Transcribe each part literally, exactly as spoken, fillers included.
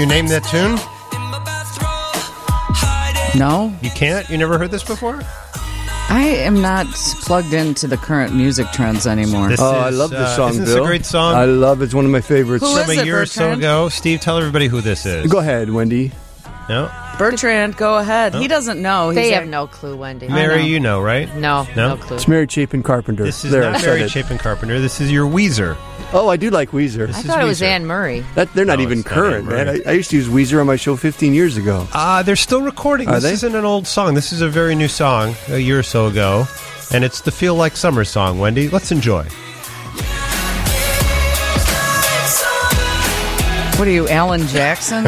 you name that tune? No. You can't? You never heard this before? I am not plugged into the current music trends anymore. This Oh, is, I love this uh, song, isn't Bill. this a great song? I love it. It's one of my favorites. Who is From a it, year or so Bertrand? ago. Steve, tell everybody who this is. Go ahead, Wendy. No? Bertrand, go ahead. He doesn't know. He's They a- have no clue, Wendy. Mary, know. you know, right? No, No? no, clue. It's Mary Chapin Carpenter. This is there, I not said Mary it. Chapin Carpenter. This is your Weezer. Oh, I do like Weezer. This I is thought it was Weezer. Anne Murray. That, they're not No, even it's not current, Anne man. Murray. I, I used to use Weezer on my show fifteen years ago. Uh, they're still recording. Are this they? isn't an old song. This is a very new song, a year or so ago. And it's the Feel Like Summer song, Wendy. Let's enjoy. What are you, Alan Jackson?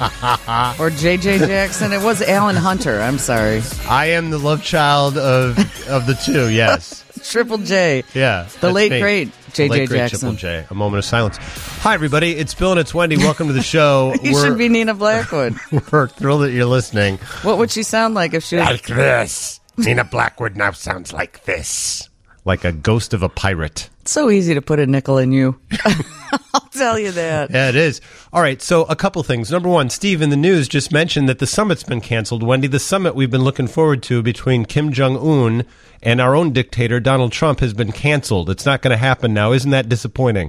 Or J J Jackson? It was Alan Hunter. I'm sorry. I am the love child of of the two, yes. Triple J. Yeah. The that's late, me. great J J The late, great Jackson. Triple J. A moment of silence. Hi, everybody. It's Bill and it's Wendy. Welcome to the show. You we're, should be Nina Blackwood. we're thrilled that you're listening. What would she sound like if she was... this. Nina Blackwood now sounds like this. Like a ghost of a pirate. It's so easy to put a nickel in you. I'll tell you that. Yeah, it is. All right, so a couple things. Number one, Steve in the news just mentioned that the summit's been canceled. Wendy, the summit we've been looking forward to between Kim Jong-un and our own dictator, Donald Trump, has been canceled. It's not going to happen now. Isn't that disappointing?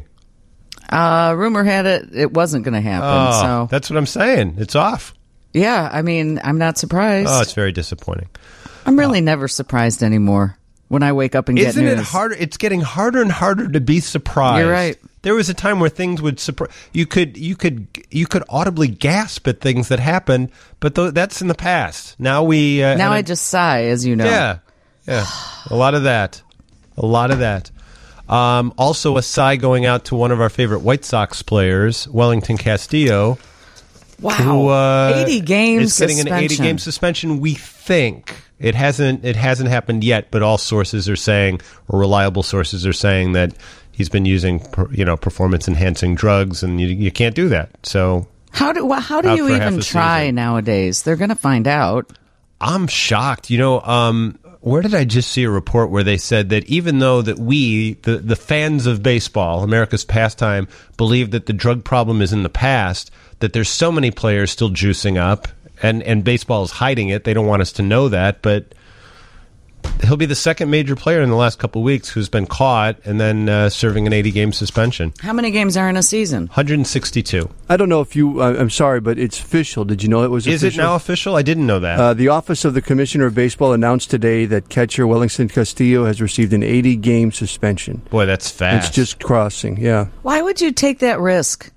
Uh, rumor had it it wasn't going to happen. Oh, so that's what I'm saying. It's off. yeah, I mean, I'm not surprised. Oh, it's very disappointing. I'm really never surprised anymore when I wake up and get Isn't news. it harder? It's getting harder and harder to be surprised. You're right. There was a time where things would surprise you. Could you could you could audibly gasp at things that happened, but th- that's in the past. Now we uh, Now and I just sigh, as you know. yeah yeah a lot of that, a lot of that. Um, also, a sigh going out to one of our favorite White Sox players, Wellington Castillo. Wow. Who, uh, eighty games is getting an eighty game suspension. We think it hasn't. It hasn't happened yet, but all sources are saying, or reliable sources are saying, that he's been using, per- you know, performance enhancing drugs, and you, you can't do that. So How do well, how do Out you for half even a try season. nowadays? They're going to find out. I'm shocked. You know, um, where did I just see a report where they said that even though that we, the, the fans of baseball, America's pastime, believe that the drug problem is in the past, that there's so many players still juicing up, and, and baseball is hiding it. They don't want us to know that, but he'll be the second major player in the last couple of weeks who's been caught and then uh, serving an eighty game suspension. How many games are in a season? one hundred sixty-two. I don't know if you, uh, I'm sorry, but it's official. Did you know it was Is official? it now official? I didn't know that. Uh, the Office of the Commissioner of Baseball announced today that catcher Wellington Castillo has received an eighty game suspension. Boy, that's fast. It's just crossing, yeah. Why would you take that risk?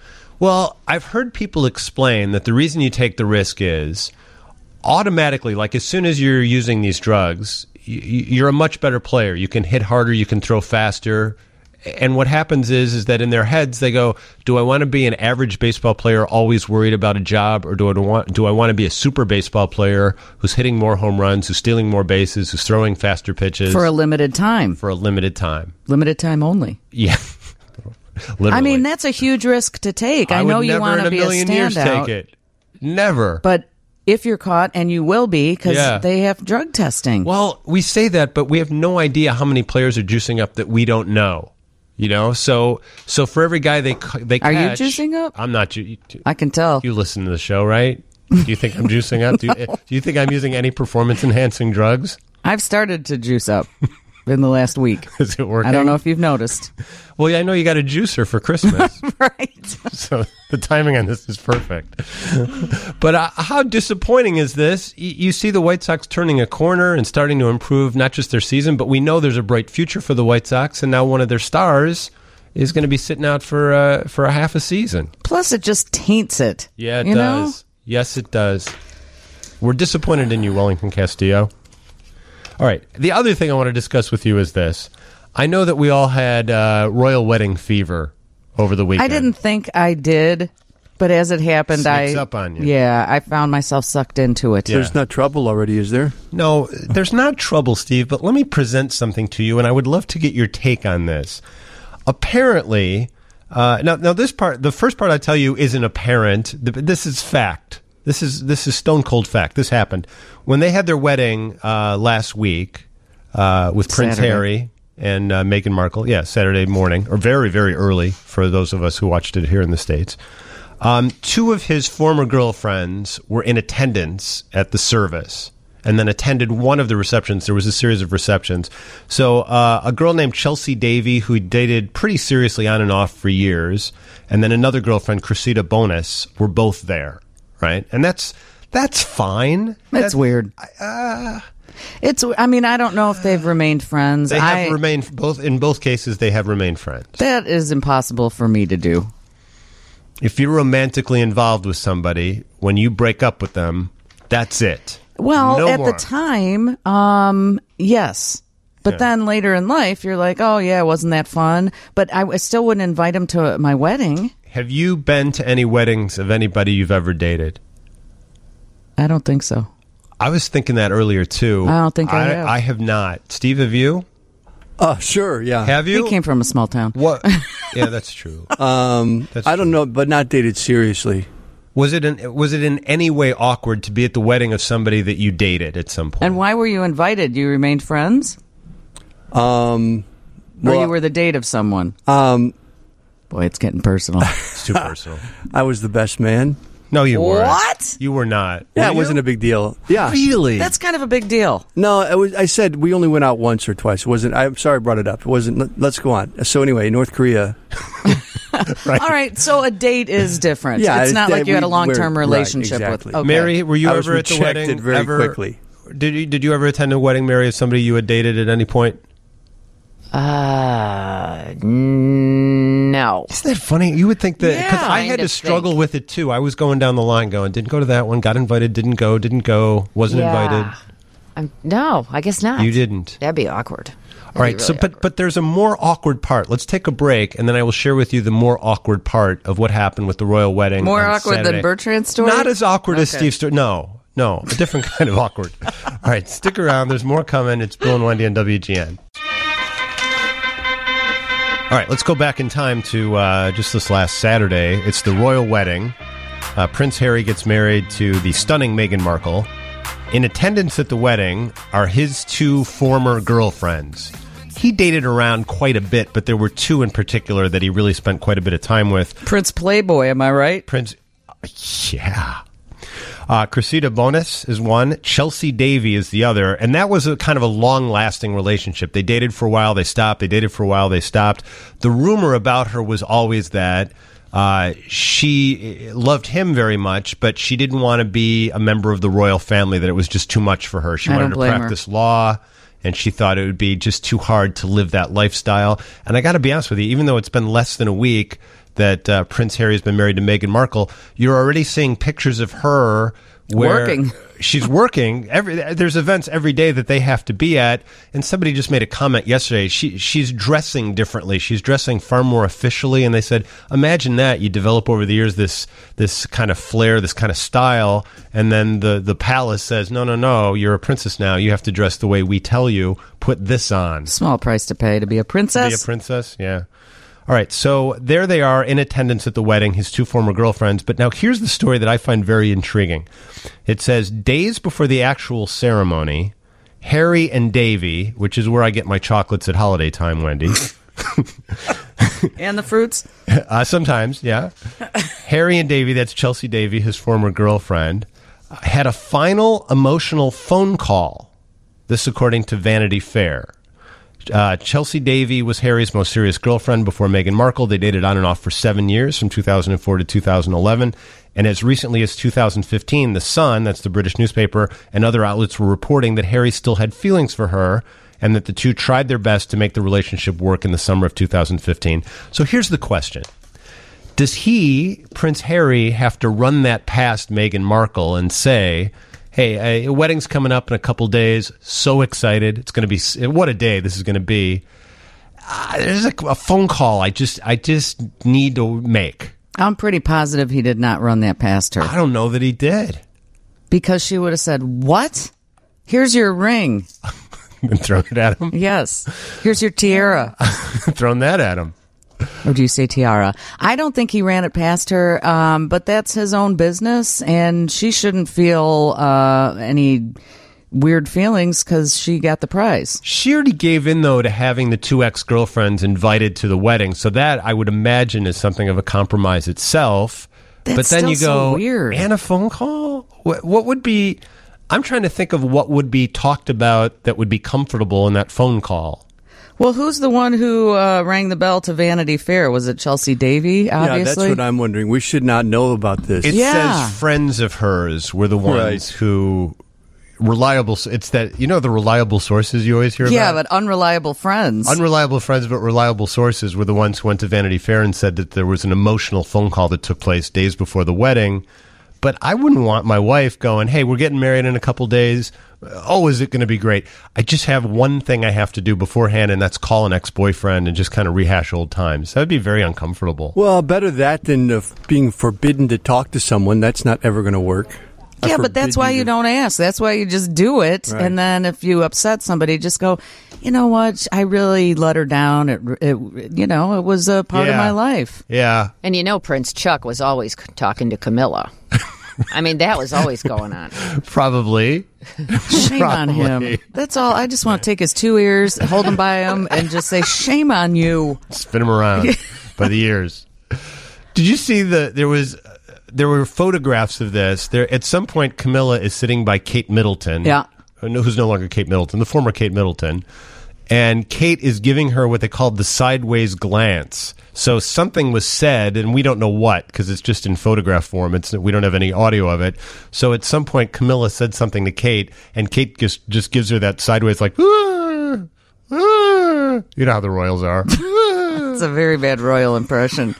Well, I've heard people explain that the reason you take the risk is automatically, like as soon as you're using these drugs, y- you're a much better player. You can hit harder, you can throw faster. And what happens is is that in their heads they go, do I want to be an average baseball player always worried about a job, or do I want do I want to be a super baseball player who's hitting more home runs, who's stealing more bases, who's throwing faster pitches For a limited time. for a limited time? Limited time only. Yeah. Literally. I mean, that's a huge risk to take. I, I know would you never want in to a be a million years standout. take it. Never. But if you're caught, and you will be, because Yeah. they have drug testing. Well, we say that, but we have no idea how many players are juicing up that we don't know. You know, so so for every guy they ca- they Are you catch, juicing up? I'm not. Ju- you, I can tell. you listen to the show, right? Do you think I'm juicing up? Do you, do you think I'm using any performance enhancing drugs? I've started to juice up in the last week. Is it working? I don't know if you've noticed. Well, yeah, I know you got a juicer for Christmas, Right. so the timing on this is perfect. But uh, how disappointing is this? Y- you see the White Sox turning a corner and starting to improve not just their season, but we know there's a bright future for the White Sox, and now one of their stars is going to be sitting out for uh, for a half a season. Plus, it just taints it. Yeah, it you does. Yes, it does. We're disappointed in you, Wellington Castillo. All right. The other thing I want to discuss with you is this. I know that we all had uh, royal wedding fever over the Know? weekend. I didn't think I did, but as it happened, Sneaks I up on you. yeah, I found myself sucked into it. Yeah. There's not trouble already, is there? No, there's not trouble, Steve, but let me present something to you, and I would love to get your take on this. Apparently, uh, now, now this part, the first part I tell you isn't apparent. This is fact. This is this is stone cold fact. This happened when they had their wedding uh, last week uh, with Prince Saturday. Harry and uh, Meghan Markle. Yeah, Saturday morning, or very very early for those of us who watched it here in the States. Um, two of his former girlfriends were in attendance at the service and then attended one of the receptions. There was a series of receptions. So uh, a girl named Chelsea Davy, who he dated pretty seriously on and off for years, and then another girlfriend, Cressida Bonas, were both there, right? And that's that's fine. That's that, weird. Uh, it's. I mean, I don't know if they've remained friends. They have I, remained both in both cases. They have remained friends. That is impossible for me to do. If you're romantically involved with somebody, when you break up with them, that's it. Well, no at more. the time, um, yes. But Yeah. then later in life, you're like, oh, yeah, wasn't that fun? But I, I still wouldn't invite him to my wedding. Have you been to any weddings of anybody you've ever dated? I don't think so. I was thinking that earlier, too. I don't think I have. I have not. Steve, have you? Uh, sure, yeah. Have you? He came from a small town. What? Yeah, that's true. Um, That's I don't true. know, but not dated seriously. Was it in, was it in any way awkward to be at the wedding of somebody that you dated at some point? And why were you invited? You remained friends? Um, Or well, you were the date of someone? um, Boy, it's getting personal. It's too personal. I was the best man. No, you weren't. What? You were not. Yeah, Were it you? wasn't a big deal. Yeah, Really? That's kind of a big deal. no, it was. I said we only went out once or twice. It wasn't. I'm sorry I brought it up. It wasn't. let- Let's go on. So anyway, North Korea. Right. All right, so a date is different. Yeah, it's it- not that like you had a we- long-term we're- right, relationship exactly. with. Okay. Mary, were you I was ever at the rejected wedding? very ever, quickly. Did you, did you ever attend a wedding, Mary, of somebody you had dated at any point? Uh, no. Isn't that funny? You would think that, because Yeah, I kind had to of struggle think. with it too. I was going down the line going, didn't go to that one, got invited, didn't go, didn't go, wasn't invited. I'm, no, I guess not. You didn't. That'd be awkward. All right, so but but there's a more awkward part. Let's take a break, and then I will share with you the more awkward part of what happened with the royal wedding. More on awkward Saturday. than Bertrand's story? Not as awkward as Okay. Steve's story. No, no, a different kind of awkward. All right, stick around. There's more coming. It's Bill and Wendy on W G N. All right, let's go back in time to uh, just this last Saturday. It's the royal wedding. Uh, Prince Harry gets married to the stunning Meghan Markle. In attendance at the wedding are his two former girlfriends. He dated around quite a bit, but there were two in particular that he really spent quite a bit of time with. Prince Playboy, am I right? Prince, yeah. Uh, Cressida Bonas is one. Chelsea Davy is the other. And that was a kind of a long-lasting relationship. They dated for a while, they stopped. They dated for a while, they stopped. The rumor about her was always that uh, she loved him very much, but she didn't want to be a member of the royal family, that it was just too much for her. She I wanted don't to blame her. practice law, and she thought it would be just too hard to live that lifestyle. And I got to be honest with you, even though it's been less than a week that uh, Prince Harry has been married to Meghan Markle, you're already seeing pictures of her where Working. she's working. Every there's events every day that they have to be at, and somebody just made a comment yesterday. She she's dressing differently. She's dressing far more officially, and they said, imagine that you develop over the years this this kind of flair, this kind of style, and then the the palace says, no, no, no, you're a princess now. You have to dress the way we tell you. Put this on. Small price to pay to be a princess. Be a princess, yeah. All right, so there they are in attendance at the wedding, his two former girlfriends. But now here's the story that I find very intriguing. It says, days before the actual ceremony, Harry and Davy, which is where I get my chocolates at holiday time, Wendy. And the fruits? uh, sometimes, yeah. Harry and Davy, that's Chelsea Davy, his former girlfriend, uh, had a final emotional phone call. This according to Vanity Fair. Uh, Chelsea Davy was Harry's most serious girlfriend before Meghan Markle. They dated on and off for seven years, from two thousand four to two thousand eleven. And as recently as two thousand fifteen, The Sun, that's the British newspaper, and other outlets were reporting that Harry still had feelings for her and that the two tried their best to make the relationship work in the summer of two thousand fifteen. So here's the question. Does he, Prince Harry, have to run that past Meghan Markle and say, hey, a wedding's coming up in a couple days. So excited. It's going to be, what a day this is going to be. Uh, there's a, a phone call I just I just need to make. I'm pretty positive he did not run that past her. I don't know that he did. Because she would have said, what? Here's your ring. And thrown it at him. Yes. Here's your tiara. Thrown that at him. Or do you say tiara? I don't think he ran it past her, um, but that's his own business, and she shouldn't feel uh, any weird feelings because she got the prize. She already gave in, though, to having the two ex-girlfriends invited to the wedding, so that, I would imagine, is something of a compromise itself. That's but then still you so go, weird. and a phone call? What, what would be, I'm trying to think of what would be talked about that would be comfortable in that phone call. Well, who's the one who uh, rang the bell to Vanity Fair? Was it Chelsea Davy, obviously? Yeah, that's what I'm wondering. We should not know about this. It Yeah. says friends of hers were the ones Right. who, reliable, it's that, you know the reliable sources you always hear Yeah, about? but unreliable friends. Unreliable friends, but reliable sources were the ones who went to Vanity Fair and said that there was an emotional phone call that took place days before the wedding. But I wouldn't want my wife going, hey, we're getting married in a couple days. Oh, is it going to be great? I just have one thing I have to do beforehand, and that's call an ex-boyfriend and just kind of rehash old times. That would be very uncomfortable. Well, better that than uh, being forbidden to talk to someone. That's not ever going to work. I yeah, but that's forbid why you you to- don't ask. That's why you just do it. Right. And then if you upset somebody, just go, you know what? I really let her down. It, it you know, it was a part of Yeah. my life. Yeah. And you know, Prince Chuck was always c- talking to Camilla. I mean, that was always going on. Probably. Shame on Probably. him. That's all. I just want to take his two ears, hold him by him, and just say, shame on you. Spin him around by the ears. Did you see the, there was, there were photographs of this. There, at some point, Camilla is sitting by Kate Middleton. Yeah. Who's no longer Kate Middleton, the former Kate Middleton. And Kate is giving her what they called the sideways glance. So something was said, and we don't know what, because it's just in photograph form. It's we don't have any audio of it. So at some point, Camilla said something to Kate, and Kate just, just gives her that sideways, like, "Ah, ah." You know how the Royals are. It's a very bad royal impression.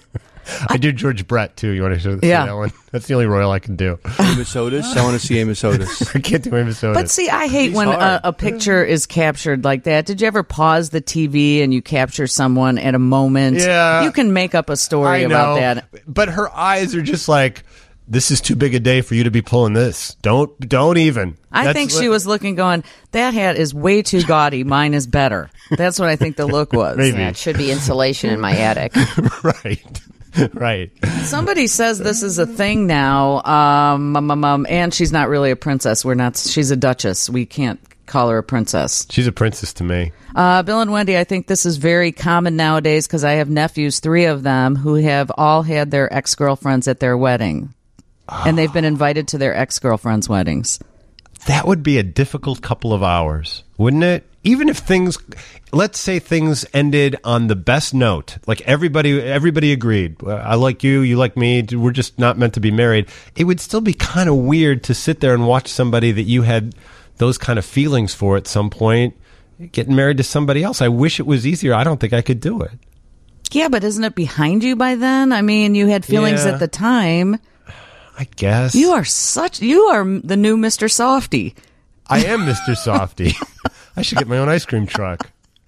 I do George Brett, too. You want to show see Yeah. that one? That's the only Royal I can do. Amos Otis? I want to see Amos Otis. I can't do Amos Otis. But see, I hate He's when a, hard. a picture is captured like that. Did you ever pause the T V and you capture someone at a moment? Yeah. You can make up a story I know, about that. but her eyes are just like, this is too big a day for you to be pulling this. Don't, don't even. I That's think what- she was looking going, that hat is way too gaudy. Mine is better. That's what I think the look was. Maybe. Yeah, it should be insulation in my attic. right, right. Somebody says this is a thing now, um, um, um, um, and she's not really a princess. We're not. She's a duchess. We can't call her a princess. She's a princess to me. Uh, Bill and Wendy, I think this is very common nowadays because I have nephews, three of them, who have all had their ex-girlfriends at their wedding. And they've been invited to their ex-girlfriends' weddings. That would be a difficult couple of hours, wouldn't it? Even if things, let's say things ended on the best note, like everybody, everybody agreed. I like you, you like me. We're just not meant to be married. It would still be kind of weird to sit there and watch somebody that you had those kind of feelings for at some point getting married to somebody else. I wish it was easier. I don't think I could do it. Yeah, but isn't it behind you by then? I mean, you had feelings Yeah. at the time. I guess You are such, you are the new Mister Softy. I am Mister Softy. I should get my own ice cream truck.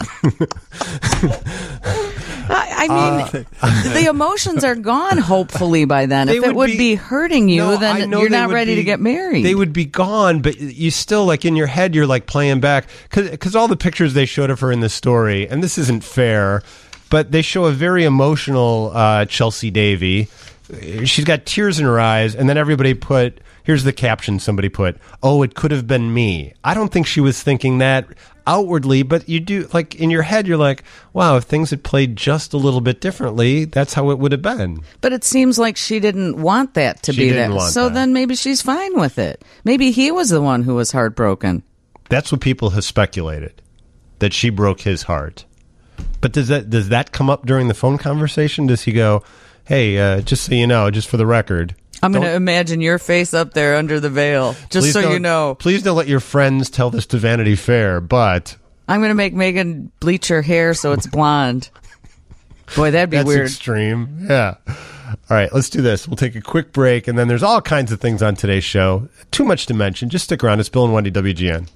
I, I mean, the emotions are gone, hopefully, by then. They If it would would be- be, hurting you, No, I then know you're they not would ready be- to get married. They would be gone, but you still, like, in your head, you're, like, playing back. Because all the pictures they showed of her in the story, and this isn't fair, but they show a very emotional uh, Chelsea Davy. She's got tears in her eyes, and then everybody put, here's the caption somebody put, oh, it could have been me. I don't think she was thinking that outwardly, but you do, like, in your head, you're like, wow, if things had played just a little bit differently, that's how it would have been. But it seems like she didn't want that to She be didn't that. want So that. then maybe she's fine with it. Maybe he was the one who was heartbroken. That's what people have speculated, that she broke his heart. But does that does that come up during the phone conversation? Does he go, hey, uh, just so you know, just for the record, I'm going to don't- imagine your face up there under the veil, just please so you don't- know. Please don't let your friends tell this to Vanity Fair, but I'm going to make Megan bleach her hair so it's blonde. Boy, that'd be that's weird. extreme. Yeah. All right, let's do this. We'll take a quick break, and then there's all kinds of things on today's show. Too much to mention. Just stick around. It's Bill and Wendy, W G N.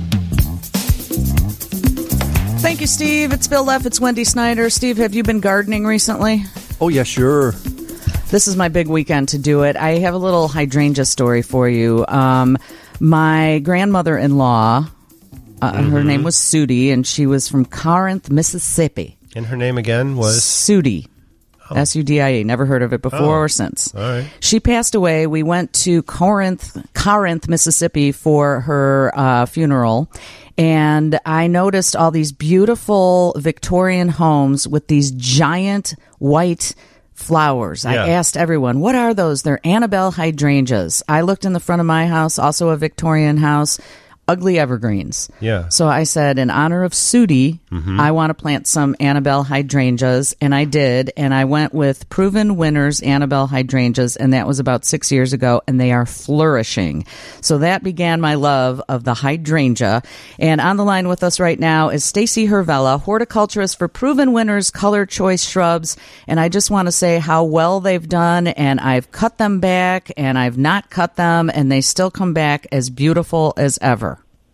Thank you, Steve. It's Bill Leff. It's Wendy Snyder. Steve, have you been gardening recently? Oh, yeah, sure. This is my big weekend to do it. I have a little hydrangea story for you. Um, my grandmother-in-law, uh, Mm-hmm. her name was Sudie, and she was from Corinth, Mississippi. And her name again was? Sudie. S U D I E. Never heard of it before Oh. or since. All right. She passed away. We went to Corinth, Corinth, Mississippi for her uh, funeral. And I noticed all these beautiful Victorian homes with these giant white flowers. Yeah. I asked everyone, what are those? They're Annabelle hydrangeas. I looked in the front of my house, also a Victorian house, ugly evergreens. Yeah. So I said, in honor of Sudi, mm-hmm. I want to plant some Annabelle hydrangeas, and I did, and I went with Proven Winners Annabelle hydrangeas, and that was about six years ago, and they are flourishing. So that began my love of the hydrangea. And on the line with us right now is Stacy Hervella, horticulturist for Proven Winners Color Choice Shrubs, and I just want to say how well they've done, and I've cut them back, and I've not cut them, and they still come back as beautiful as ever.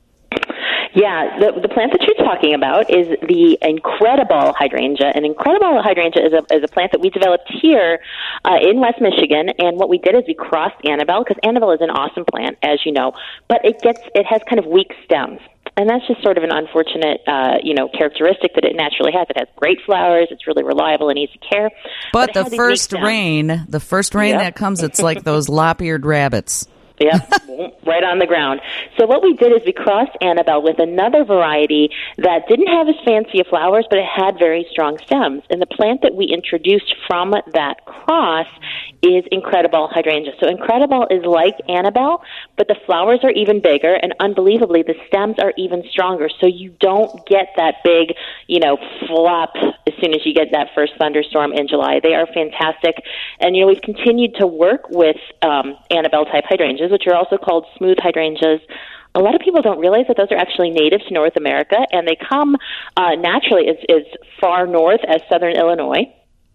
Yeah, the, the plant that you're talking about is the Incredible hydrangea. And Incredible hydrangea is a, is a plant that we developed here uh, in West Michigan. And what we did is we crossed Annabelle, because Annabelle is an awesome plant, as you know, but it gets it has kind of weak stems. And that's just sort of an unfortunate, uh, you know, characteristic that it naturally has. It has great flowers. It's really reliable and easy care. But, but the first rain, the first rain yep. that comes, it's like those lop-eared rabbits. Yep, right on the ground. So what we did is we crossed Annabelle with another variety that didn't have as fancy of flowers, but it had very strong stems. And the plant that we introduced from that cross is Incredible hydrangea. So Incredible is like Annabelle, but the flowers are even bigger, and unbelievably, the stems are even stronger. So you don't get that big, you know, flop as soon as you get that first thunderstorm in July. They are fantastic. And, you know, we've continued to work with um, Annabelle-type hydrangeas, which are also called smooth hydrangeas. A lot of people don't realize that those are actually native to North America, and they come uh, naturally as, as far north as southern Illinois.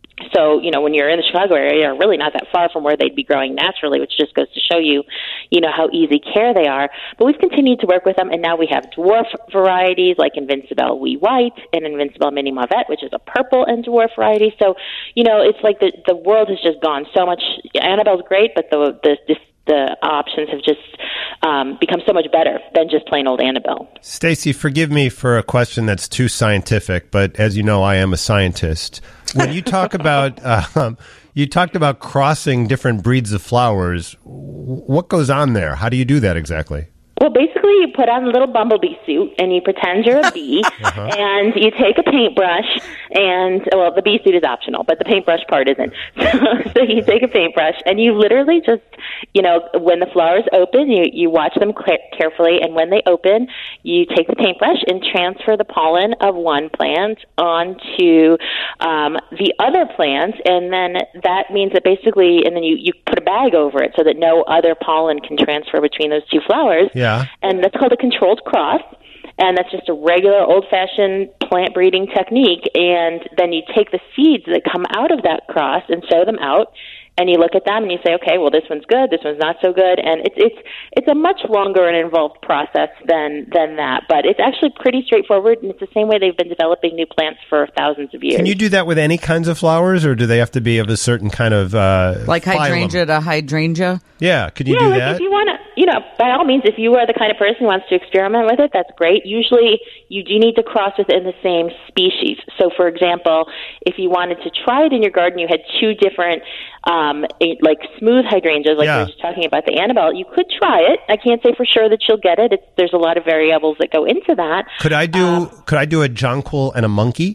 So, you know, when you're in the Chicago area, you're really not that far from where they'd be growing naturally, which just goes to show you, you know, how easy care they are. But we've continued to work with them, and now we have dwarf varieties like Invincible Wee White and Invincible Mini Mauvette, which is a purple and dwarf variety. So, you know, it's like the the world has just gone so much. Annabelle's great, but the the this, the options have just um, become so much better than just plain old Annabelle. Stacy, forgive me for a question that's too scientific, but as you know, I am a scientist. When you talk about, um, you talked about crossing different breeds of flowers, what goes on there? How do you do that exactly? Well, basically, you put on a little bumblebee suit, and you pretend you're a bee, uh-huh. and you take a paintbrush, and, well, the bee suit is optional, but the paintbrush part isn't. So, so you take a paintbrush, and you literally just, you know, when the flowers open, you, you watch them cl- carefully, and when they open, you take the paintbrush and transfer the pollen of one plant onto um, the other plant, and then that means that basically, and then you, you put a bag over it so that no other pollen can transfer between those two flowers. Yeah. And that's called a controlled cross, and that's just a regular old-fashioned plant breeding technique. And then you take the seeds that come out of that cross and sow them out, and you look at them and you say, okay, well, this one's good, this one's not so good, and it's it's it's a much longer and involved process than than that, but it's actually pretty straightforward, and it's the same way they've been developing new plants for thousands of years. Can you do that with any kinds of flowers, or do they have to be of a certain kind of uh, like phylum? hydrangea to hydrangea? Yeah, could you yeah, do like that? If you want to, you know, by all means, if you are the kind of person who wants to experiment with it, that's great. Usually, you do need to cross within the same species. So, for example, if you wanted to try it in your garden, you had two different, um, like smooth hydrangeas, like yeah. we were just talking about the Annabelle. You could try it. I can't say for sure that you'll get it. It's, there's a lot of variables that go into that. Could I do? Um, could I do a jonquil and a monkey?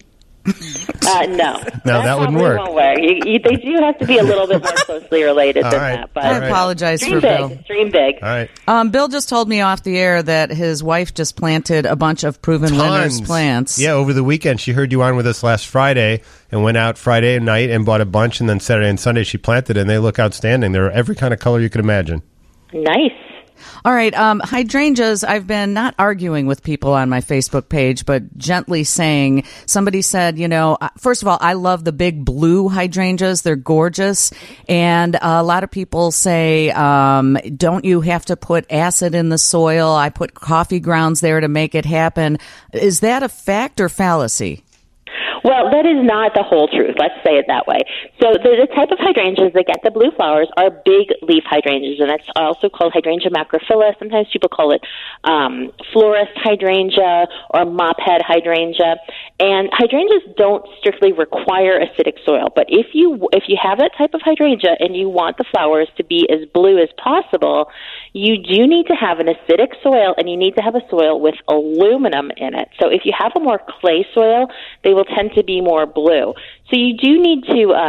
Uh, no, no, that wouldn't work. Won't work. You, you, they do have to be a little bit more closely related than right. that. But I apologize dream for big, Bill. Dream big. All right. Um, Bill just told me off the air that his wife just planted a bunch of Proven Winners plants. Yeah, over the weekend. She heard you on with us last Friday and went out Friday night and bought a bunch, and then Saturday and Sunday she planted it, and they look outstanding. They're every kind of color you could imagine. Nice. All right, um, hydrangeas, I've been not arguing with people on my Facebook page, but gently saying, somebody said, you know, first of all, I love the big blue hydrangeas. They're gorgeous. And a lot of people say, um, don't you have to put acid in the soil? I put coffee grounds there to make it happen. Is that a fact or fallacy? Well, that is not the whole truth. Let's say it that way. So the, the type of hydrangeas that get the blue flowers are big leaf hydrangeas, and that's also called hydrangea macrophylla. Sometimes people call it um, florist hydrangea or mophead hydrangea. And hydrangeas don't strictly require acidic soil, but if you if you have that type of hydrangea and you want the flowers to be as blue as possible, you do need to have an acidic soil, and you need to have a soil with aluminum in it. So if you have a more clay soil, they will tend to be more blue. So you do need to um,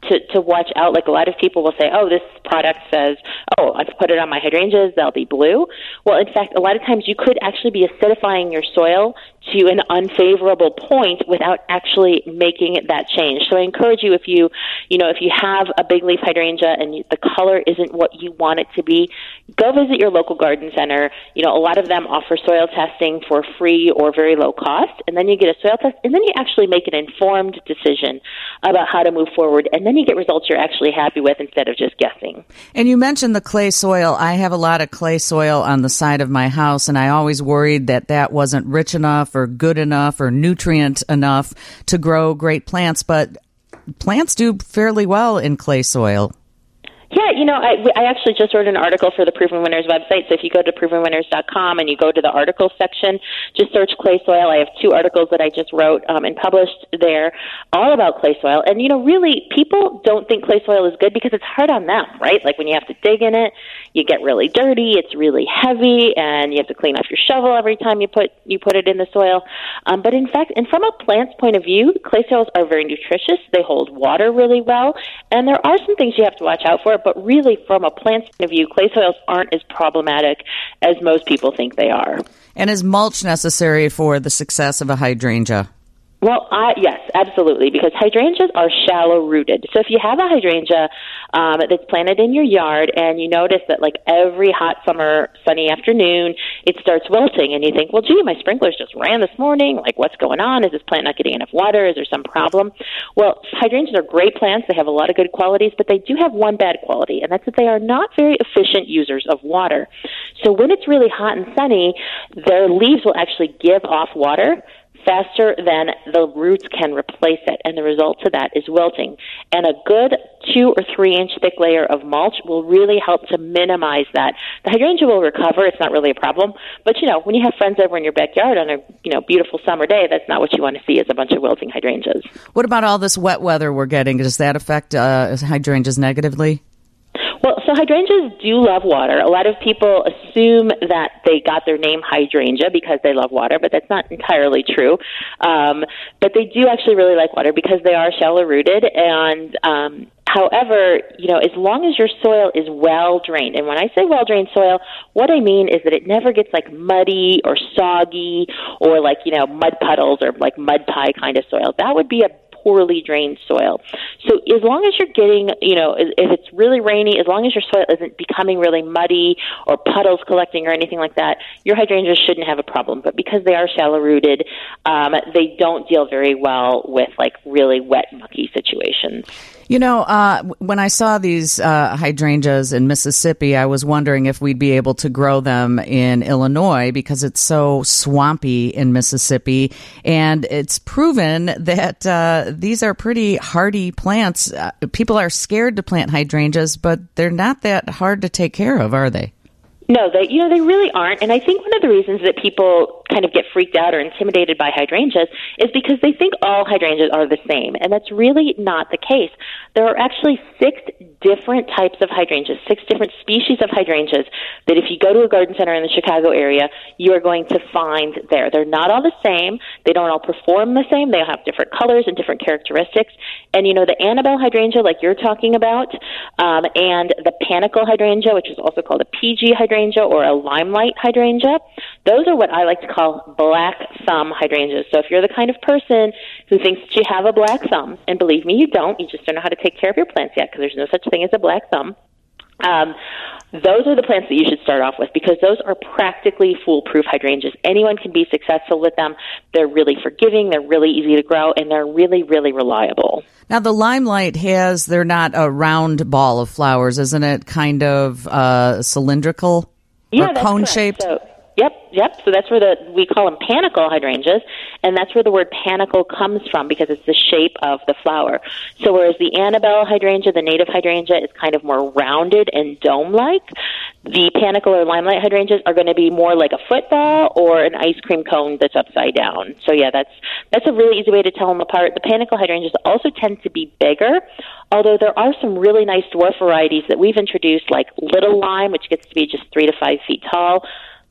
to, to watch out. Like a lot of people will say, oh, this product says, oh, I've put it on my hydrangeas, they'll be blue. Well, in fact, a lot of times you could actually be acidifying your soil to an unfavorable point without actually making that change. So I encourage you, if you, you know, if you have a big leaf hydrangea and you, the color isn't what you want it to be, go visit your local garden center. You know, a lot of them offer soil testing for free or very low cost, and then you get a soil test, and then you actually make an informed decision about how to move forward, and then you get results you're actually happy with instead of just guessing. And you mentioned the clay soil. I have a lot of clay soil on the side of my house, and I always worried that that wasn't rich enough or good enough or nutrient enough to grow great plants, but plants do fairly well in clay soil. Yeah, you know, I, I actually just wrote an article for the Proven Winners website, so if you go to proven winners dot com and you go to the article section, just search clay soil. I have two articles that I just wrote um, and published there all about clay soil. And, you know, really, people don't think clay soil is good because it's hard on them, right? Like when you have to dig in it, you get really dirty, it's really heavy, and you have to clean off your shovel every time you put you put it in the soil. Um, but in fact, and from a plant's point of view, clay soils are very nutritious. They hold water really well, and there are some things you have to watch out for. But really, from a plant's point of view, clay soils aren't as problematic as most people think they are. And is mulch necessary for the success of a hydrangea? Well, uh, yes, absolutely, because hydrangeas are shallow-rooted. So if you have a hydrangea um, that's planted in your yard and you notice that, like, every hot summer sunny afternoon, it starts wilting, and you think, well, gee, my sprinklers just ran this morning. Like, what's going on? Is this plant not getting enough water? Is there some problem? Well, hydrangeas are great plants. They have a lot of good qualities, but they do have one bad quality, and that's that they are not very efficient users of water. So when it's really hot and sunny, their leaves will actually give off water faster than the roots can replace it, and the result to that is wilting. And a good two or three inch thick layer of mulch will really help to minimize that. The hydrangea will recover; it's not really a problem. But you know, when you have friends over in your backyard on a you know beautiful summer day, that's not what you want to see is a bunch of wilting hydrangeas. What about all this wet weather we're getting? Does that affect uh, hydrangeas negatively? Well, so hydrangeas do love water. A lot of people assume that they got their name hydrangea because they love water, but that's not entirely true. Um, but they do actually really like water because they are shallow-rooted. And um, however, you know, as long as your soil is well-drained, and when I say well-drained soil, what I mean is that it never gets like muddy or soggy or like, you know, mud puddles or like mud pie kind of soil. That would be a poorly drained soil. So as long as you're getting, you know, if it's really rainy, as long as your soil isn't becoming really muddy or puddles collecting or anything like that, your hydrangeas shouldn't have a problem. But because they are shallow rooted, um, they don't deal very well with like really wet, mucky situations. You know, uh, when I saw these uh, hydrangeas in Mississippi, I was wondering if we'd be able to grow them in Illinois because it's so swampy in Mississippi. And it's proven that uh, these are pretty hardy plants. Uh, people are scared to plant hydrangeas, but they're not that hard to take care of, are they? No, they you know they really aren't, and I think one of the reasons that people kind of get freaked out or intimidated by hydrangeas is because they think all hydrangeas are the same, and that's really not the case. There are actually six different types of hydrangeas, six different species of hydrangeas that if you go to a garden center in the Chicago area, you are going to find there. They're not all the same. They don't all perform the same. They have different colors and different characteristics. And, you know, the Annabelle hydrangea, like you're talking about, um, and the panicle hydrangea, which is also called a P G hydrangea or a limelight hydrangea, those are what I like to call black thumb hydrangeas. So if you're the kind of person who thinks that you have a black thumb, and believe me, you don't, you just don't know how to take care of your plants yet because there's no such thing as a black thumb, um, those are the plants that you should start off with because those are practically foolproof hydrangeas. Anyone can be successful with them. They're really forgiving, they're really easy to grow, and they're really, really reliable. Now, the limelight has, they're not a round ball of flowers, isn't it? Kind of uh, cylindrical yeah, or cone-shaped? So, Yep, yep. So that's where the we call them panicle hydrangeas, and that's where the word panicle comes from because it's the shape of the flower. So whereas the Annabelle hydrangea, the native hydrangea, is kind of more rounded and dome-like, the panicle or limelight hydrangeas are going to be more like a football or an ice cream cone that's upside down. So yeah, that's that's a really easy way to tell them apart. The panicle hydrangeas also tend to be bigger, although there are some really nice dwarf varieties that we've introduced, like Little Lime, which gets to be just three to five feet tall.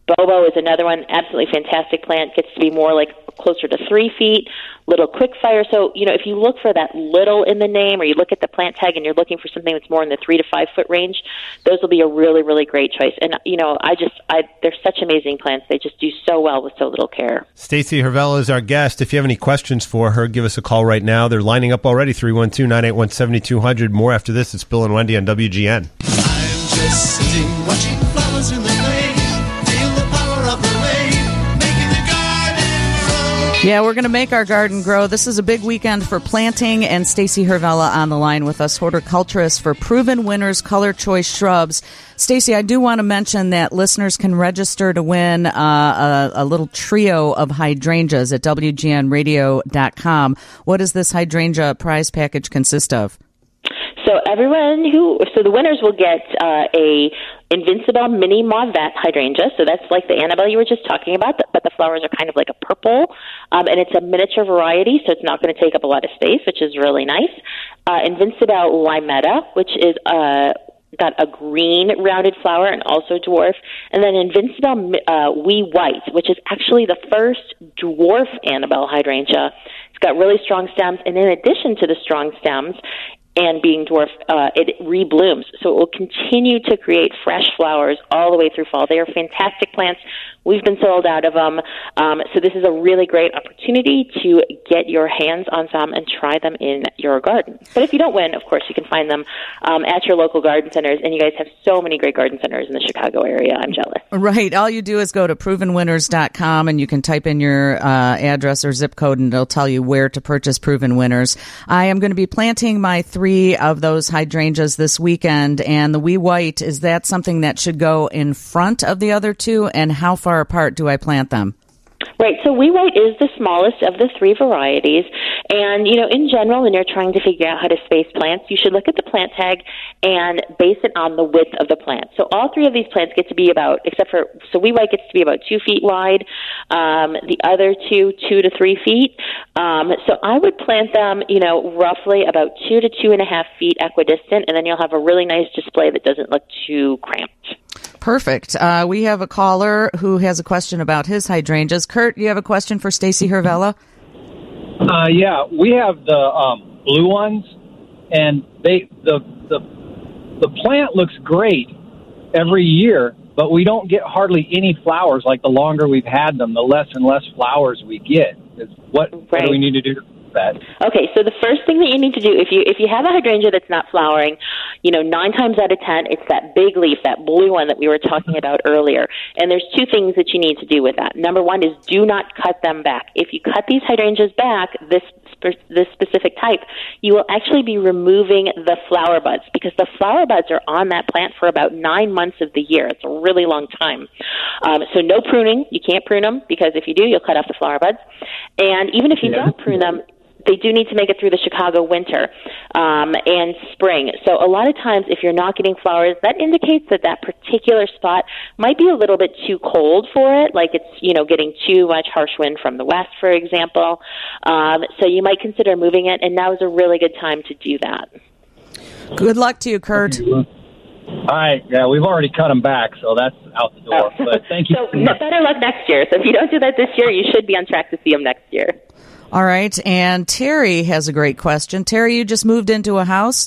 Bobo is another one, absolutely fantastic plant. Gets to be more like closer to three feet, little quick fire. So, you know, if you look for that little in the name, or you look at the plant tag and you're looking for something that's more in the three to five foot range, those will be a really, really great choice. And, you know, I just, I, they're such amazing plants. They just do so well with so little care. Stacy Hervella is our guest. If you have any questions for her, give us a call right now. They're lining up already, three one two, nine eight one, seven two zero zero. More after this. It's Bill and Wendy on W G N. I'm just sitting watching flowers in the rain. Feel the power of the rain, making the garden grow. Yeah, we're going to make our garden grow. This is a big weekend for planting, and Stacy Hervella on the line with us, horticulturist for Proven Winners Color Choice Shrubs. Stacy, I do want to mention that listeners can register to win uh, a, a little trio of hydrangeas at W G N radio dot com. What does this hydrangea prize package consist of? So everyone who, so the winners will get uh, a Invincible Mini Mauvette hydrangea. So that's like the Annabelle you were just talking about, but the flowers are kind of like a purple, um, and it's a miniature variety, so it's not going to take up a lot of space, which is really nice. Uh, Invincible Limetta, which is uh, got a green rounded flower and also dwarf, and then Invincible uh, Wee White, which is actually the first dwarf Annabelle hydrangea. It's got really strong stems, and in addition to the strong stems, and being dwarf, uh, it reblooms. So it will continue to create fresh flowers all the way through fall. They are fantastic plants. We've been sold out of them. Um, so this is a really great opportunity to get your hands on some and try them in your garden. But if you don't win, of course, you can find them um, at your local garden centers. And you guys have so many great garden centers in the Chicago area. I'm jealous. Right. All you do is go to proven winners dot com, and you can type in your uh, address or zip code, and it'll tell you where to purchase Proven Winners. I am going to be planting my three of those hydrangeas this weekend, and the Wee White, is that something that should go in front of the other two, and how far apart do I plant them? Right, so Wee White is the smallest of the three varieties, and, you know, in general, when you're trying to figure out how to space plants, you should look at the plant tag and base it on the width of the plant. So all three of these plants get to be about, except for, so Wee White gets to be about two feet wide, um, the other two, two to three feet. Um, so I would plant them, you know, roughly about two to two and a half feet equidistant, and then you'll have a really nice display that doesn't look too cramped. Perfect. Uh, we have a caller who has a question about his hydrangeas. Kurt, you have a question for Stacy Hervella? Uh, yeah, we have the um, blue ones, and they the the the plant looks great every year, but we don't get hardly any flowers. Like the longer we've had them, the less and less flowers we get. Is what, right. what do we need to do? That. Okay, so the first thing that you need to do, if you if you have a hydrangea that's not flowering, you know, nine times out of ten, it's that big leaf, that blue one that we were talking about earlier. And there's two things that you need to do with that. Number one is do not cut them back. If you cut these hydrangeas back, this this specific type, you will actually be removing the flower buds, because the flower buds are on that plant for about nine months of the year. It's a really long time. Um, so no pruning. You can't prune them, because if you do, you'll cut off the flower buds. And even if you yeah. don't prune them, they do need to make it through the Chicago winter um, and spring. So a lot of times, if you're not getting flowers, that indicates that that particular spot might be a little bit too cold for it, like it's, you know, getting too much harsh wind from the west, for example. Um, so you might consider moving it, and now is a really good time to do that. Good luck to you, Kurt. All right. Yeah, we've already cut them back, so that's out the door. Oh. But thank you. So better luck next year. So if you don't do that this year, you should be on track to see them next year. All right, and Terry has a great question. Terry, you just moved into a house?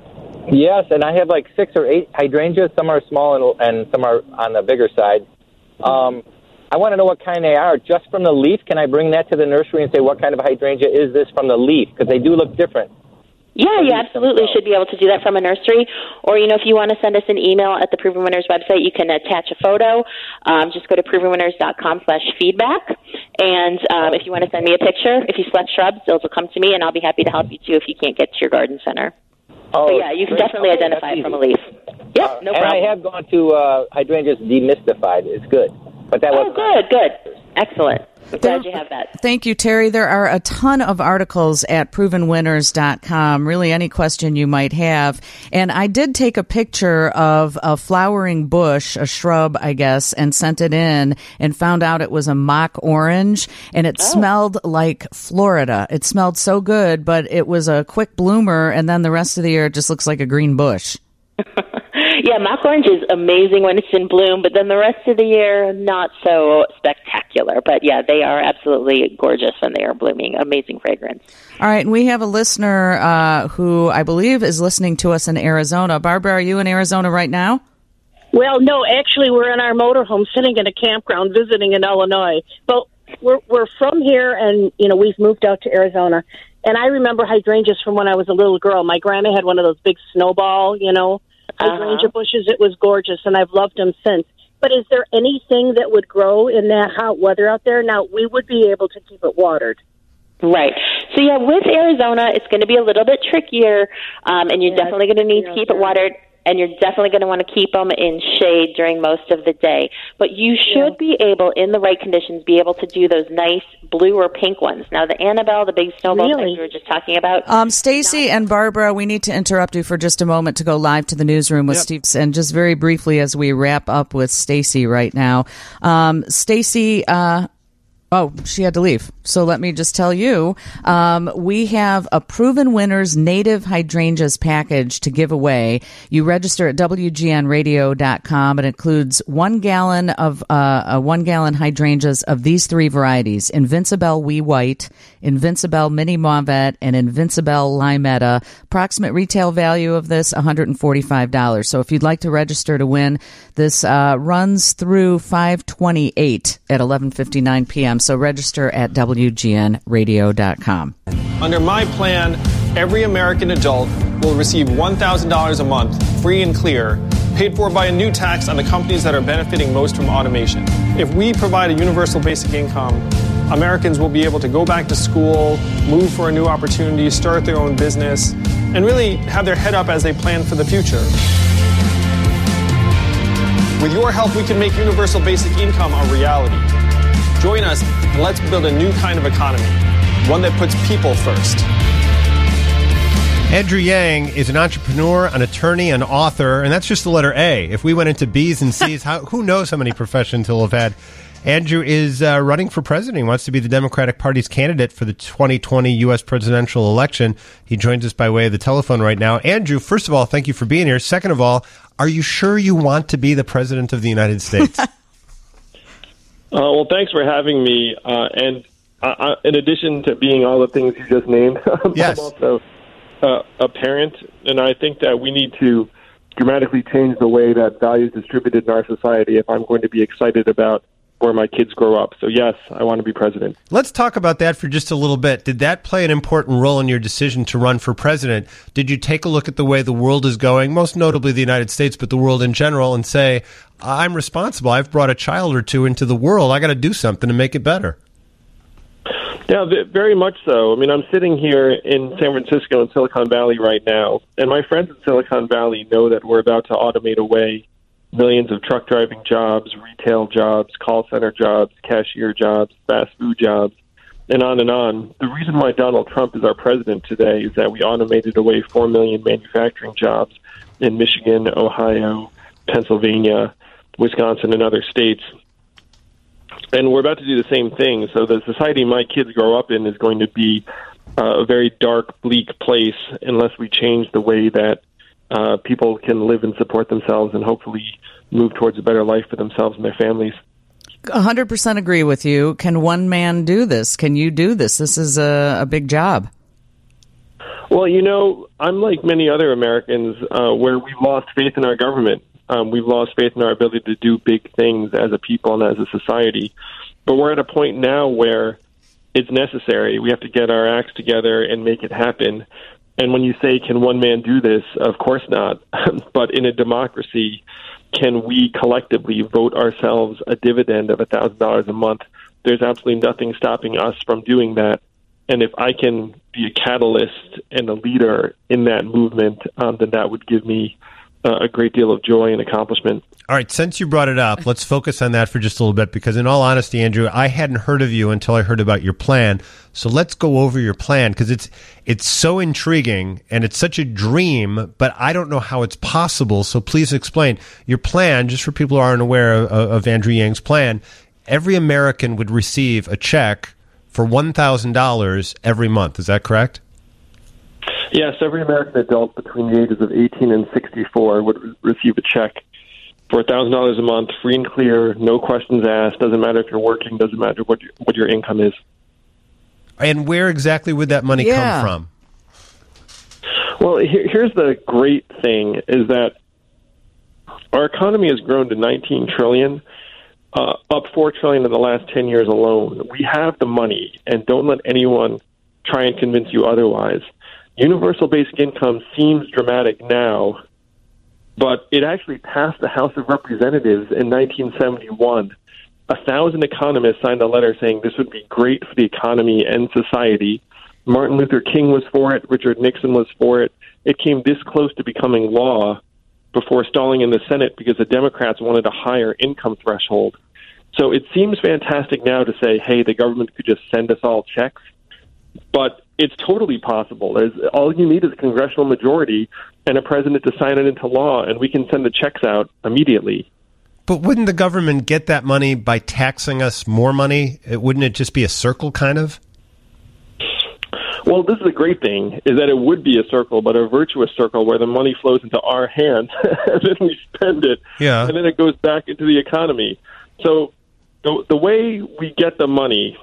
Yes, and I have like six or eight hydrangeas. Some are small and, and some are on the bigger side. Um, I want to know what kind they are. Just from the leaf, can I bring that to the nursery and say what kind of hydrangea is this from the leaf? Because they do look different. Yeah, you absolutely should be able to do that from a nursery. Or, you know, if you want to send us an email at the Proven Winners website, you can attach a photo. Um, just go to proven winners dot com slash feedback. And um, if you want to send me a picture, if you select shrubs, those will come to me, and I'll be happy to help you, too, if you can't get to your garden center. Oh, but, yeah, you can definitely okay, identify it from a leaf. Yep, uh, no and problem. And I have gone to uh, hydrangeas demystified. It's good. But that oh, wasn't good, good. Excellent. I'm glad you have that. Thank you, Terry. There are a ton of articles at proven winners dot com, really any question you might have. And I did take a picture of a flowering bush, a shrub, I guess, and sent it in and found out it was a mock orange, and it oh. smelled like Florida. It smelled so good, but it was a quick bloomer, and then the rest of the year it just looks like a green bush. Yeah, mock orange is amazing when it's in bloom, but then the rest of the year, not so spectacular. But yeah, they are absolutely gorgeous when they are blooming. Amazing fragrance. All right, and we have a listener uh, who I believe is listening to us in Arizona. Barbara, are you in Arizona right now? Well, no, actually, we're in our motorhome sitting in a campground visiting in Illinois. But we're we're from here, and, you know, we've moved out to Arizona. And I remember hydrangeas from when I was a little girl. My grandma had one of those big snowball, you know, hydrangea uh-huh. bushes. It was gorgeous, and I've loved them since. But is there anything that would grow in that hot weather out there? Now, we would be able to keep it watered. Right. So, yeah, with Arizona, it's going to be a little bit trickier, um, and you're yeah, definitely going to need to keep it watered. And you're definitely going to want to keep them in shade during most of the day. But you should yeah. be able, in the right conditions, be able to do those nice blue or pink ones. Now, the Annabelle, the big snowball really? things we were just talking about. Um, Stacy and Barbara, we need to interrupt you for just a moment to go live to the newsroom with yep. Steve. And just very briefly, as we wrap up with Stacy right now, um, Stacy. Uh, Oh, she had to leave. So let me just tell you, um, we have a Proven Winners Native Hydrangeas package to give away. You register at W G N radio dot com. It includes one gallon of uh, a one gallon hydrangeas of these three varieties: Invincibelle Wee White, Invincibelle Mini Mauvette, and Invincibelle Limetta. Approximate retail value of this one hundred forty-five dollars. So if you'd like to register to win, this uh, runs through five twenty-eight at eleven fifty-nine p.m. So register at W G N radio dot com. Under my plan, every American adult will receive one thousand dollars a month, free and clear, paid for by a new tax on the companies that are benefiting most from automation. If we provide a universal basic income, Americans will be able to go back to school, move for a new opportunity, start their own business, and really have their head up as they plan for the future. With your help, we can make universal basic income a reality. Join us and let's build a new kind of economy, one that puts people first. Andrew Yang is an entrepreneur, an attorney, an author, and that's just the letter A. If we went into B's and C's, how, who knows how many professions he'll have had. Andrew is uh, running for president. He wants to be the Democratic Party's candidate for the twenty twenty U S presidential election. He joins us by way of the telephone right now. Andrew, first of all, thank you for being here. Second of all, are you sure you want to be the president of the United States? Uh, well, thanks for having me. Uh, and uh, uh, in addition to being all the things you just named, yes. I'm also uh, a parent, and I think that we need to dramatically change the way that value is distributed in our society if I'm going to be excited about where my kids grow up. So, yes, I want to be president. Let's talk about that for just a little bit. Did that play an important role in your decision to run for president? Did you take a look at the way the world is going, most notably the United States, but the world in general, and say, I'm responsible. I've brought a child or two into the world. I got to do something to make it better. Yeah, very much so. I mean, I'm sitting here in San Francisco in Silicon Valley right now, and my friends in Silicon Valley know that we're about to automate away millions of truck driving jobs, retail jobs, call center jobs, cashier jobs, fast food jobs, and on and on. The reason why Donald Trump is our president today is that we automated away four million manufacturing jobs in Michigan, Ohio, Pennsylvania, Wisconsin, and other states. And we're about to do the same thing. So the society my kids grow up in is going to be uh, a very dark, bleak place unless we change the way that uh, people can live and support themselves and hopefully move towards a better life for themselves and their families. one hundred percent agree with you. Can one man do this? Can you do this? This is a, a big job. Well, you know, I'm like many other Americans uh, where we've lost faith in our government. Um, we've lost faith in our ability to do big things as a people and as a society. But we're at a point now where it's necessary. We have to get our acts together and make it happen. And when you say, can one man do this? Of course not. But in a democracy, can we collectively vote ourselves a dividend of one thousand dollars a month? There's absolutely nothing stopping us from doing that. And if I can be a catalyst and a leader in that movement, um, then that would give me uh, a great deal of joy and accomplishment. All right, since you brought it up, let's focus on that for just a little bit, because in all honesty, Andrew, I hadn't heard of you until I heard about your plan. So let's go over your plan, because it's it's so intriguing and it's such a dream, but I don't know how it's possible. So please explain your plan, just for people who aren't aware of, of Andrew Yang's plan. Every American would receive a check for one thousand dollars every month. Is that correct? Yes, every American adult between the ages of eighteen and sixty-four would re- receive a check for one thousand dollars a month, free and clear, no questions asked. Doesn't matter if you're working, doesn't matter what your, what your income is. And where exactly would that money Yeah. come from? Well, here, here's the great thing, is that our economy has grown to nineteen trillion dollars, uh, up four trillion dollars in the last ten years alone. We have the money, and don't let anyone try and convince you otherwise. Universal basic income seems dramatic now, but it actually passed the House of Representatives in nineteen seventy-one. A thousand economists signed a letter saying this would be great for the economy and society. Martin Luther King was for it. Richard Nixon was for it. It came this close to becoming law before stalling in the Senate because the Democrats wanted a higher income threshold. So it seems fantastic now to say, hey, the government could just send us all checks. But it's totally possible. There's, all you need is a congressional majority and a president to sign it into law, and we can send the checks out immediately. But wouldn't the government get that money by taxing us more money? It, wouldn't it just be a circle, kind of? Well, this is a great thing, is that it would be a circle, but a virtuous circle where the money flows into our hands, and then we spend it, Yeah. and then it goes back into the economy. So the, the way we get the money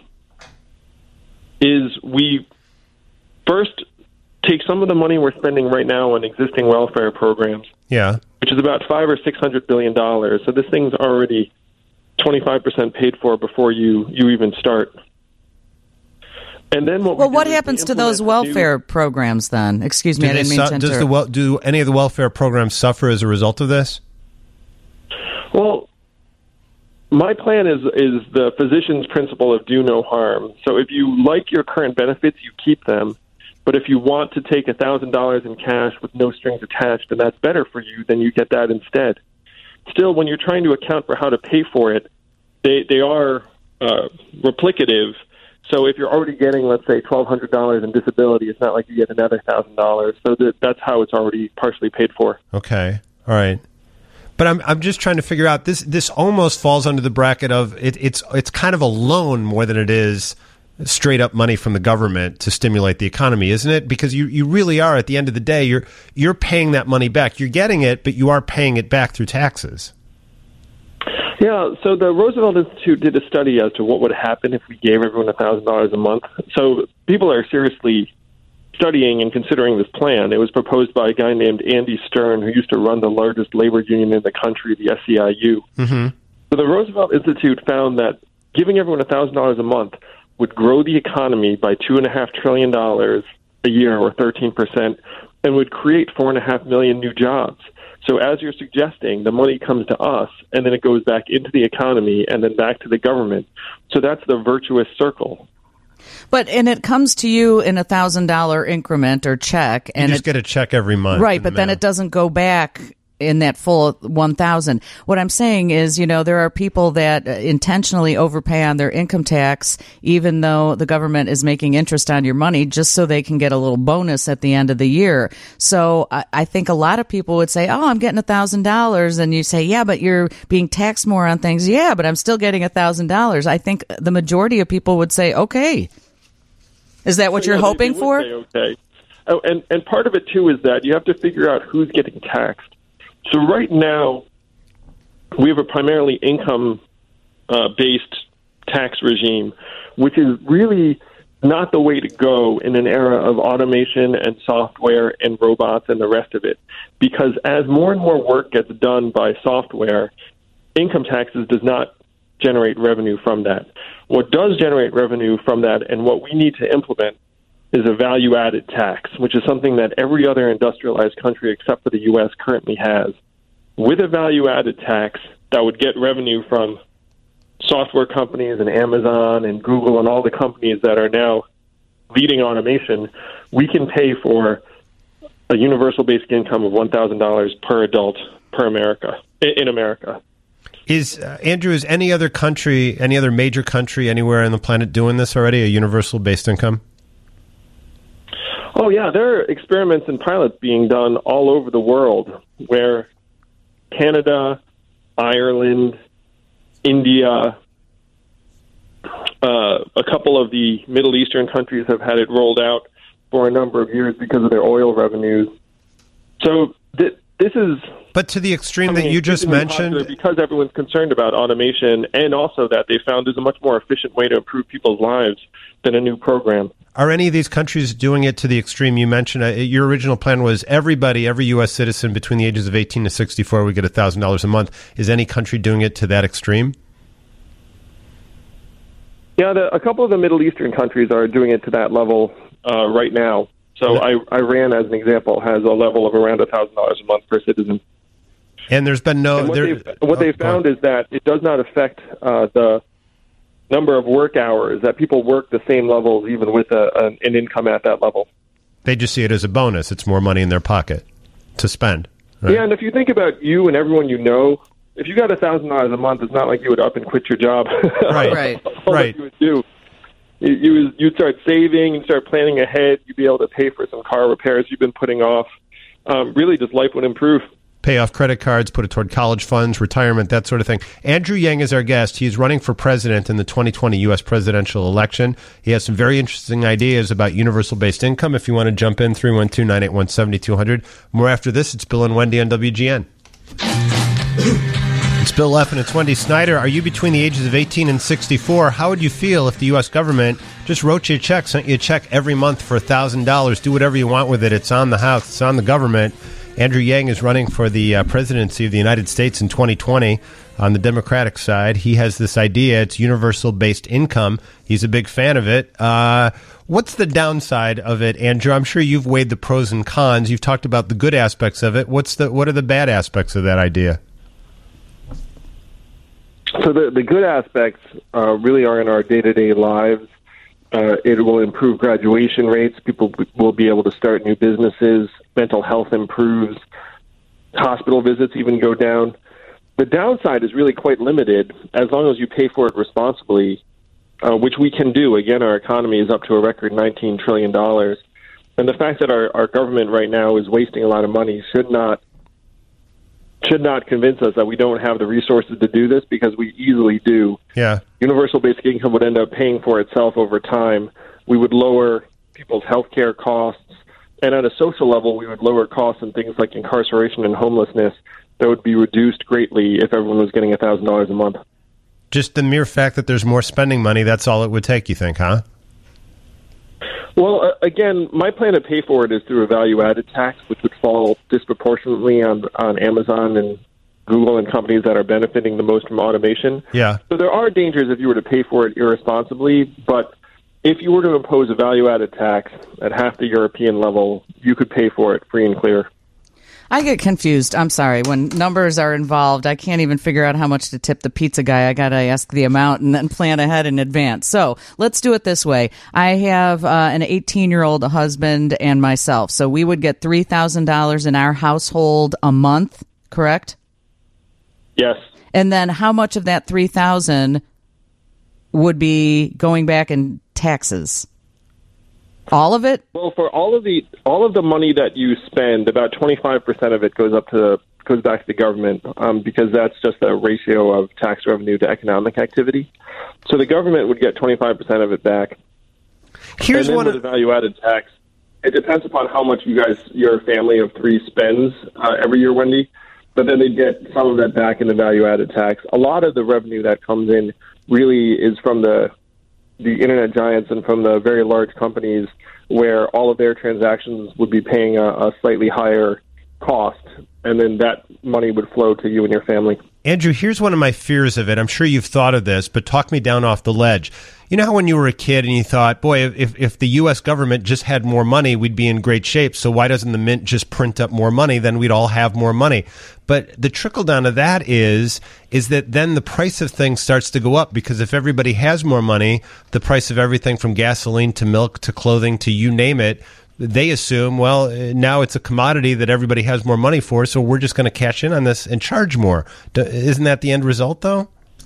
is we first take some of the money we're spending right now on existing welfare programs, Yeah. which is about five or six hundred billion dollars. So this thing's already twenty-five percent paid for before you, you even start. And then what? Well, we what do is we happens to those implement the new- welfare programs then? Excuse me, Do I they didn't mean su- to does the interrupt. wel- do any of the welfare programs suffer as a result of this? Well, my plan is is the physician's principle of do no harm. So if you like your current benefits, you keep them. But if you want to take one thousand dollars in cash with no strings attached, and that's better for you, then you get that instead. Still, when you're trying to account for how to pay for it, they, they are uh, replicative. So if you're already getting, let's say, twelve hundred dollars in disability, it's not like you get another one thousand dollars. So that, that's how it's already partially paid for. Okay. All right. But I'm I'm just trying to figure out this this almost falls under the bracket of it, it's it's kind of a loan more than it is straight up money from the government to stimulate the economy, isn't it? Because you, you really are, at the end of the day, you're you're paying that money back. You're getting it, but you are paying it back through taxes. Yeah, so the Roosevelt Institute did a study as to what would happen if we gave everyone one thousand dollars a month. So people are seriously studying and considering this plan. It was proposed by a guy named Andy Stern, who used to run the largest labor union in the country, the S E I U. Mm-hmm. So the Roosevelt Institute found that giving everyone one thousand dollars a month would grow the economy by two point five trillion dollars a year, or thirteen percent, and would create four point five million new jobs. So as you're suggesting, the money comes to us, and then it goes back into the economy, and then back to the government. So that's the virtuous circle. But and it comes to you in a thousand dollar increment or check, You and just it, get a check every month. right, in but the then mail. it doesn't go back in that full one thousand. What I'm saying is, you know, there are people that intentionally overpay on their income tax, even though the government is making interest on your money, just so they can get a little bonus at the end of the year. So I, I think a lot of people would say, oh, I'm getting a thousand dollars. And you say, yeah, but you're being taxed more on things. Yeah, but I'm still getting a thousand dollars. I think the majority of people would say, okay. Is that what So, you're yeah, they- hoping they for? would say, okay. Oh, and, and part of it, too, is that you have to figure out who's getting taxed. So right now, we have a primarily income-based uh, tax regime, which is really not the way to go in an era of automation and software and robots and the rest of it. Because as more and more work gets done by software, income taxes does not generate revenue from that. What does generate revenue from that, and what we need to implement, is a value-added tax, which is something that every other industrialized country except for the U S currently has. With a value-added tax that would get revenue from software companies and Amazon and Google and all the companies that are now leading automation, we can pay for a universal basic income of one thousand dollars per adult per America, in America. Is uh, Andrew, is any other country, any other major country anywhere on the planet doing this already, a universal based income? Oh, yeah, there are experiments and pilots being done all over the world where Canada, Ireland, India, uh, a couple of the Middle Eastern countries have had it rolled out. for a number of years because of their oil revenues. So th- this is... But to the extreme I that mean, you just mentioned... Because everyone's concerned about automation, and also that they found is a much more efficient way to improve people's lives than a new program. Are any of these countries doing it to the extreme you mentioned? Uh, your original plan was everybody, every U S citizen between the ages of eighteen to sixty-four would get one thousand dollars a month. Is any country doing it to that extreme? Yeah, the, a couple of the Middle Eastern countries are doing it to that level uh, right now. So I, Iran, as an example, has a level of around one thousand dollars a month per citizen. And there's been no... And what there, they've, what oh, they've found is that it does not affect uh, the number of work hours, that people work the same levels even with a, an, an income at that level. They just see it as a bonus. It's more money in their pocket to spend. Right? Yeah, and if you think about you and everyone you know, if you got one thousand dollars a month, it's not like you would up and quit your job. Right, right. All right. that you would do. You, you, you'd start saving, you'd start planning ahead, you'd be able to pay for some car repairs you've been putting off. Um, really, just life would improve. Pay off credit cards, put it toward college funds, retirement, that sort of thing. Andrew Yang is our guest. He is running for president in the twenty twenty U S presidential election. He has some very interesting ideas about universal-based income. If you want to jump in, three one two, nine eight one, seven two zero zero. More after this. It's Bill and Wendy on W G N. It's Bill Leff and it's Wendy Snyder. Are you between the ages of eighteen and sixty-four? How would you feel if the U S government just wrote you a check, sent you a check every month for one thousand dollars? Do whatever you want with it. It's on the house. It's on the government. Andrew Yang is running for the uh, presidency of the United States in twenty twenty on the Democratic side. He has this idea. It's universal-based income. He's a big fan of it. Uh, what's the downside of it, Andrew? I'm sure you've weighed the pros and cons. You've talked about the good aspects of it. What's the What are the bad aspects of that idea? So the, the good aspects uh, really are in our day-to-day lives. Uh, it will improve graduation rates. People will be able to start new businesses. Mental health improves. Hospital visits even go down. The downside is really quite limited as long as you pay for it responsibly, uh, which we can do. Again, our economy is up to a record nineteen trillion dollars. And the fact that our, our government right now is wasting a lot of money should not should not convince us that we don't have the resources to do this, because we easily do. Yeah. Universal basic income would end up paying for itself over time. We would lower people's health care costs. And at a social level, we would lower costs in things like incarceration and homelessness that would be reduced greatly if everyone was getting one thousand dollars a month. Just the mere fact that there's more spending money, that's all it would take, you think, huh? Well, uh, again, my plan to pay for it is through a value-added tax, which would fall disproportionately on, on Amazon and Google and companies that are benefiting the most from automation. Yeah. So there are dangers if you were to pay for it irresponsibly, but if you were to impose a value-added tax at half the European level, you could pay for it free and clear. I get confused. I'm sorry. When numbers are involved, I can't even figure out how much to tip the pizza guy. I got to ask the amount and then plan ahead in advance. So let's do it this way. I have uh, an eighteen-year-old husband and myself. So we would get three thousand dollars in our household a month, correct? Yes. And then how much of that three thousand dollars would be going back in taxes? All of it? Well, for all of the all of the money that you spend, about twenty-five percent of it goes up to goes back to the government, um, because that's just a ratio of tax revenue to economic activity. So the government would get twenty-five percent of it back. Here's and then one with of the value-added tax, it depends upon how much you guys, your family of three, spends uh, every year, Wendy. But then they get some of that back in the value-added tax. A lot of the revenue that comes in really is from the the internet giants and from the very large companies, where all of their transactions would be paying a, a slightly higher cost, and then that money would flow to you and your family. Andrew, here's one of my fears of it. I'm sure you've thought of this, but talk me down off the ledge. You know how when you were a kid and you thought, boy, if, if the U S government just had more money, we'd be in great shape. So why doesn't the mint just print up more money? Then we'd all have more money. But the trickle down of that is, is that then the price of things starts to go up, because if everybody has more money, the price of everything from gasoline to milk to clothing to you name it, they assume, well, now it's a commodity that everybody has more money for, so we're just going to cash in on this and charge more. Isn't that the end result, though?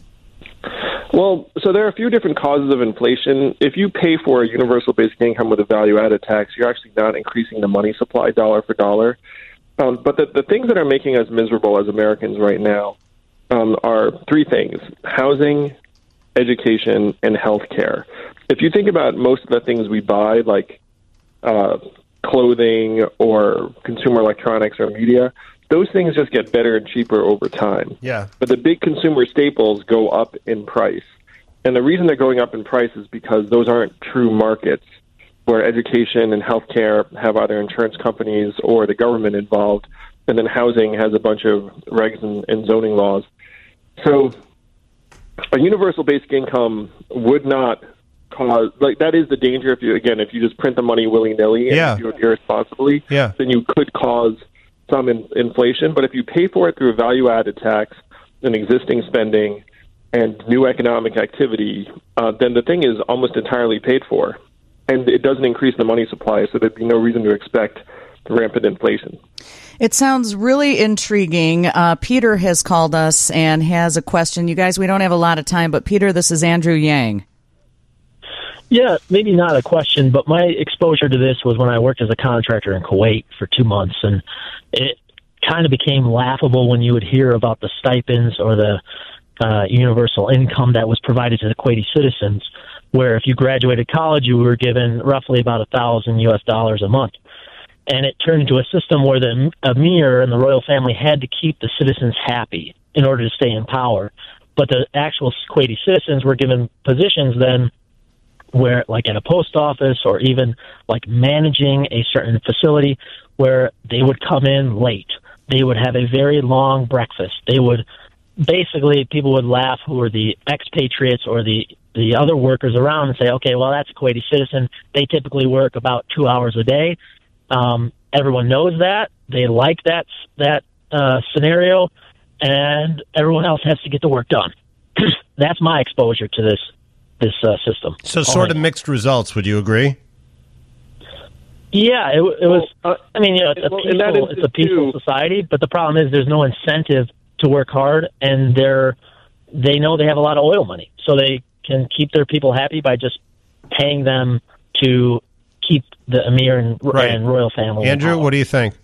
Well, so there are a few different causes of inflation. If you pay for a universal basic income with a value-added tax, you're actually not increasing the money supply dollar for dollar. Um, but the, the things that are making us miserable as Americans right now um, are three things: housing, education, and health care. If you think about most of the things we buy, like uh, clothing or consumer electronics or media, those things just get better and cheaper over time. Yeah. But the big consumer staples go up in price. And the reason they're going up in price is because those aren't true markets where education and healthcare have either insurance companies or the government involved, and then housing has a bunch of regs and, and zoning laws. So a universal basic income would not cause, like, that is the danger if you, again, if you just print the money willy-nilly and Yeah. do it irresponsibly, Yeah. then you could cause some in, inflation. But if you pay for it through a value-added tax and existing spending and new economic activity, uh, then the thing is almost entirely paid for. And it doesn't increase the money supply, so there'd be no reason to expect rampant inflation. It sounds really intriguing. Uh, Peter has called us and has a question. You guys, we don't have a lot of time, but Peter, this is Andrew Yang. Yeah, maybe not a question, but my exposure to this was when I worked as a contractor in Kuwait for two months, and it kind of became laughable when you would hear about the stipends or the uh, universal income that was provided to the Kuwaiti citizens, where if you graduated college, you were given roughly about a thousand U S dollars a month. And it turned into a system where the emir and the royal family had to keep the citizens happy in order to stay in power. But the actual Kuwaiti citizens were given positions then where, like at a post office or even like managing a certain facility, where they would come in late. They would have a very long breakfast. They would basically, people would laugh who were the expatriates or the the other workers around and say, okay, well, that's a Kuwaiti citizen. They typically work about two hours a day. Um, everyone knows that. They like that that uh, scenario, and everyone else has to get the work done. That's my exposure to this this uh, system. So sort of mixed results, would you agree? Yeah, it, it was. Uh, I mean, you know, it's a well, in that peaceful, it's a peaceful society, but the problem is there's no incentive to work hard, and they're they know they have a lot of oil money, so they can keep their people happy by just paying them to keep the emir and, Right. and royal family. Andrew, what do you think?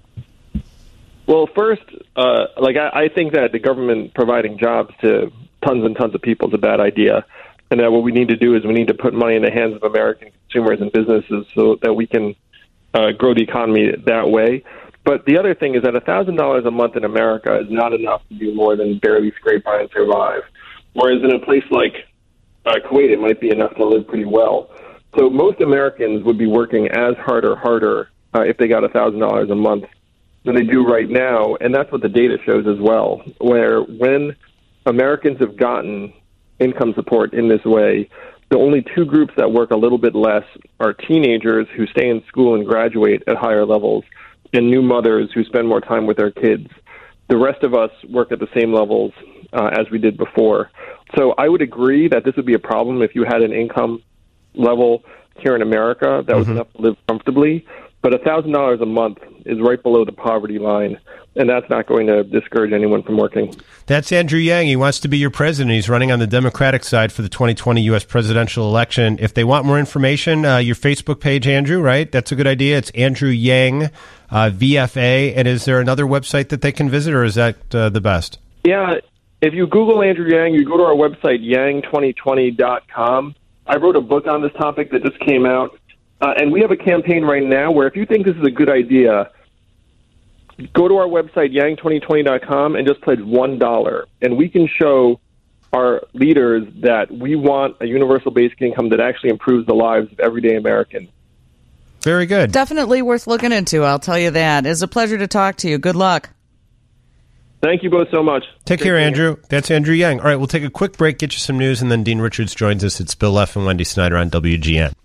Well, first, uh, like I, I think that the government providing jobs to tons and tons of people is a bad idea, and that what we need to do is we need to put money in the hands of American consumers and businesses so that we can uh, grow the economy that way. But the other thing is that one thousand dollars a month in America is not enough to do more than barely scrape by and survive, whereas in a place like uh, Kuwait, it might be enough to live pretty well. So most Americans would be working as hard or harder uh, if they got one thousand dollars a month than they do right now, and that's what the data shows as well, where when Americans have gotten income support in this way, the only two groups that work a little bit less are teenagers who stay in school and graduate at higher levels, and new mothers who spend more time with their kids. The rest of us work at the same levels uh, as we did before. So I would agree that this would be a problem if you had an income level here in America that was Mm-hmm. enough to live comfortably. But one thousand dollars a month is right below the poverty line, and that's not going to discourage anyone from working. That's Andrew Yang. He wants to be your president. He's running on the Democratic side for the twenty twenty U S presidential election. If they want more information, uh, your Facebook page, Andrew, right? That's a good idea. It's Andrew Yang, uh, V F A. And is there another website that they can visit, or is that uh, the best? Yeah, if you Google Andrew Yang, you go to our website, yang twenty twenty dot com. I wrote a book on this topic that just came out, uh, and we have a campaign right now where if you think this is a good idea, go to our website, yang twenty twenty dot com, and just pledge one dollar. And we can show our leaders that we want a universal basic income that actually improves the lives of everyday Americans. Very good. Definitely worth looking into, I'll tell you that. It's a pleasure to talk to you. Good luck. Thank you both so much. Take Great care, to hear. Andrew. That's Andrew Yang. All right, we'll take a quick break, get you some news, and then Dean Richards joins us. It's Bill Leff and Wendy Snyder on W G N.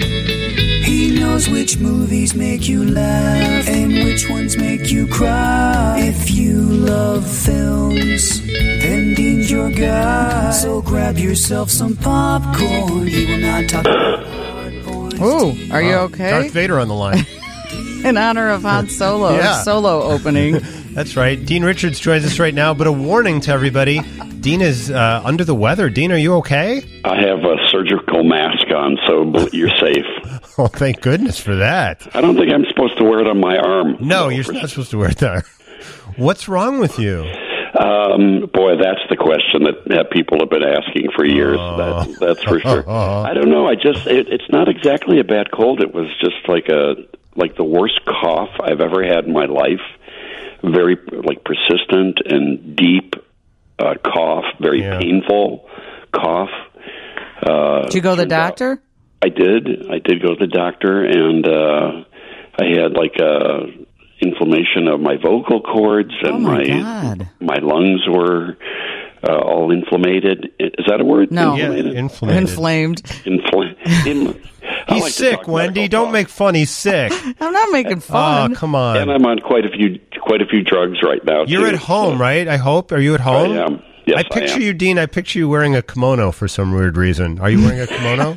He knows which movies make you laugh and which ones make you cry. If you love films, then Dean's your guy. So grab yourself some popcorn. He will not talk about Ooh, are you okay? Darth Vader on the line. In honor of Han Solo, Yeah. solo opening. That's right. Dean Richards joins us right now, but a warning to everybody. Dean is uh, under the weather. Dean, are you okay? I have a surgical mask on, so you're safe. Oh, thank goodness for that. I don't think I'm supposed to wear it on my arm. No, you're not supposed to wear it there. What's wrong with you? Um, boy, that's the question that, that people have been asking for years. Oh. That, that's for sure. I don't know. I just it, it's not exactly a bad cold. It was just like a like the worst cough I've ever had in my life. Very like persistent and deep uh, cough. Very Yeah. painful cough. Uh, Did you go to the doctor? I did. I did go to the doctor, and uh, I had like a inflammation of my vocal cords, and Oh, my my God. my lungs were uh, all inflamed. Is that a word? No. Yeah, Inflamed. inflamed. Inflamed. Infl- in- I He's like to sick, talk Wendy. medical Don't talk. make fun. He's sick. I'm not making Oh, fun. come on. And I'm on quite a few quite a few drugs right now. You're too. at home, right? I hope. Are you at home? I am. Yes, I picture I am. you, Dean. I picture you wearing a kimono for some weird reason. Are you wearing a kimono?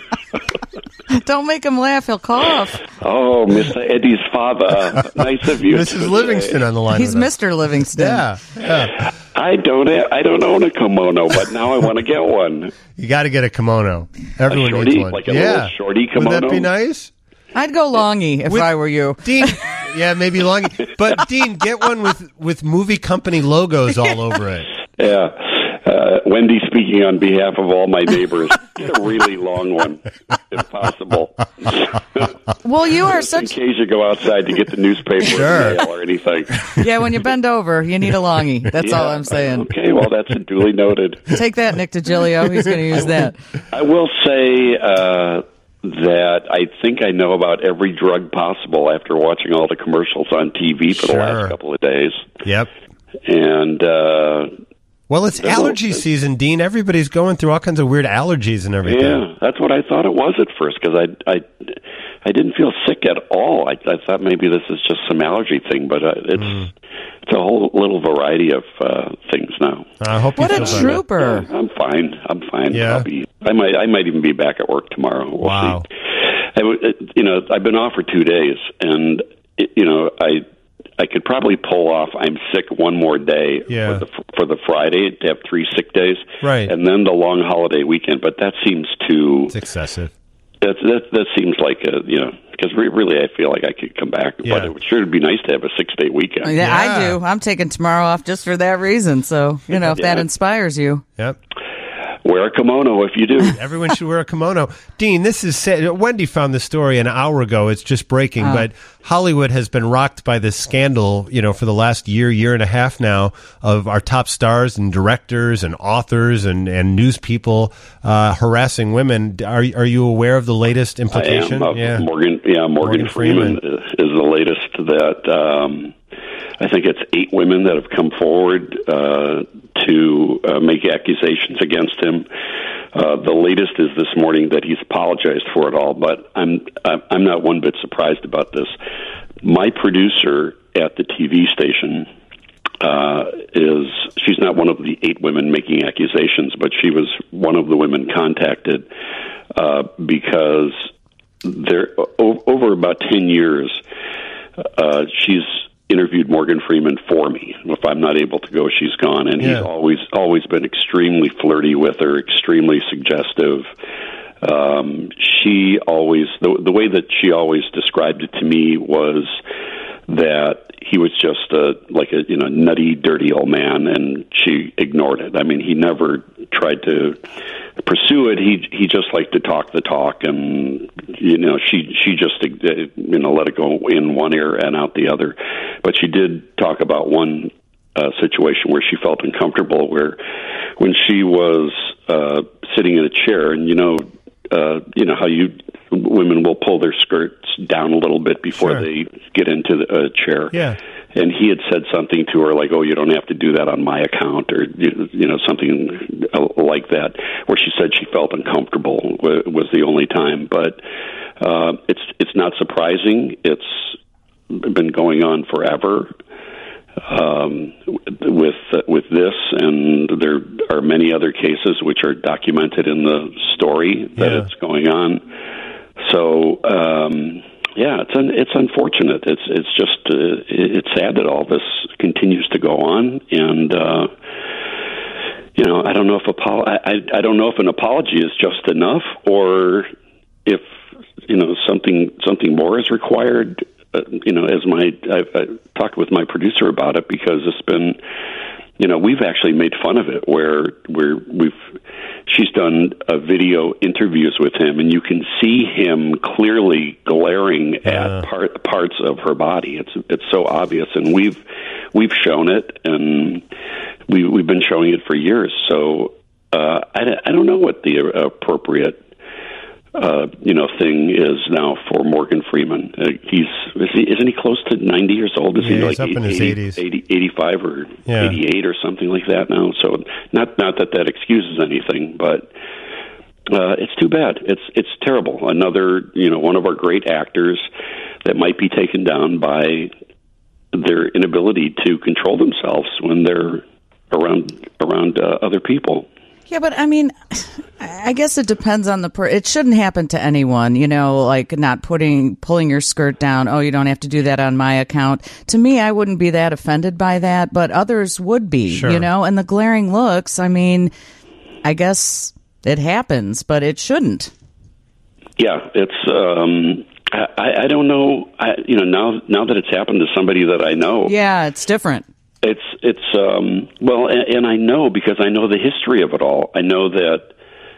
Don't make him laugh. He'll cough. Oh, Mister Eddie's father. Nice of you. Missus today. Livingston on the line. He's with us. Mister Livingston. Yeah, yeah. I don't. I don't own a kimono, but now I want to get one. You got to get a kimono. Everyone A shorty? needs one. Like a yeah. little shorty Would that kimono? be nice? I'd go longy if With- I were you. Dean, yeah, maybe long. But Dean, get one with with movie company logos all over it. Yeah. Uh, Wendy speaking on behalf of all my neighbors. Get a really long one, if possible. Well, you are Just in such. case you go outside to get the newspaper Sure. or mail or anything. Yeah, when you bend over, you need a longy. That's all Yeah. I'm saying. Okay, well, that's duly noted. Take that, Nick DiGilio. He's going to use that. I will say uh, that I think I know about every drug possible after watching all the commercials on T V for the Sure. last couple of days. Yep. And uh, Well, it's They're allergy both- season, Dean. Everybody's going through all kinds of weird allergies and everything. yeah, that's what I thought it was at first because I, I, I didn't feel sick at all. I, I thought maybe this is just some allergy thing, but uh, it's Mm. it's a whole little variety of uh, things now. I hope you What a feel better. trooper. Yeah, I'm fine. I'm fine. Yeah? I'll be. I might. I might even be back at work tomorrow. We'll Wow. see. I, w- uh, you know, I've been off for two days, and it, you know, I I could probably pull off. I'm sick one more day Yeah. for the for the Friday to have three sick days, Right. and then the long holiday weekend. But that seems too. It's excessive. That that, that seems like a you know because re- really I feel like I could come back, Yeah. but it would sure be nice to have a six day weekend. Yeah, I Yeah. do. I'm taking tomorrow off just for that reason. So, you know, if that Yeah. inspires you. Yep. Wear a kimono if you do. Everyone should wear a kimono. Dean, this is sad. Wendy found this story an hour ago. It's just breaking, Oh. but Hollywood has been rocked by this scandal, you know, for the last year, year and a half now of our top stars and directors and authors and, and news people uh, harassing women. Are are you aware of the latest implication? I am. Uh, yeah. Morgan, yeah, Morgan, Morgan Freeman, Freeman. is is the latest that um, I think it's eight women that have come forward uh, to uh, make accusations against him. Uh, the latest is this morning that he's apologized for it all, but I'm I'm not one bit surprised about this. My producer at the T V station uh, is she's not one of the eight women making accusations, but she was one of the women contacted uh, because there o- over about ten years uh, she's interviewed Morgan Freeman for me. If I'm not able to go, she's gone, and Yeah. he's always always been extremely flirty with her, extremely suggestive. Um, she always the the way that she always described it to me was that he was just a like a you know nutty, dirty old man, and she ignored it. I mean, he never tried to pursue it. He he just liked to talk the talk, and you know she she just uh, you know let it go in one ear and out the other. But she did talk about one uh, situation where she felt uncomfortable, where when she was uh, sitting in a chair, and you know. Uh, you know how you women will pull their skirts down a little bit before Sure. they get into the uh, chair. Yeah. And he had said something to her like, "Oh, you don't have to do that on my account," or you you know something like that, where she said she felt uncomfortable was the only time. But uh, it's it's not surprising. It's been going on forever. Um, with uh, with this, and there are many other cases which are documented in the story that Yeah. it's going on. So, um, yeah, it's un- it's unfortunate. It's it's just uh, it's sad that all this continues to go on, and uh, you know, I don't know if apo- I, I I don't know if an apology is just enough, or if you know something something more is required. Uh, you know, as my I've, I've talked with my producer about it because it's been you know, we've actually made fun of it where where we've she's done uh, video interviews with him, and you can see him clearly glaring uh. at part, parts of her body. It's it's so obvious, and we've we've shown it, and we we've been showing it for years. So uh, I I don't know what the appropriate uh, you know thing is now for Morgan Freeman. Uh, he's is he, isn't he close to ninety years old? Is yeah, he he's like up in his eighties, eighty, eighty-five or yeah. eighty-eight or something like that now? So not not that that excuses anything, but uh, it's too bad. It's it's terrible. Another you know one of our great actors that might be taken down by their inability to control themselves when they're around around uh, other people. Yeah, but I mean, I guess it depends on the per. It shouldn't happen to anyone, you know, like not putting pulling your skirt down. Oh, you don't have to do that on my account. To me, I wouldn't be that offended by that, but others would be, sure. you know. And the glaring looks, I mean, I guess it happens, but it shouldn't. Yeah, it's. Um, I, I don't know. I, you know, now now that it's happened to somebody that I know. Yeah, it's different. It's it's um, well, and, and I know because I know the history of it all. I know that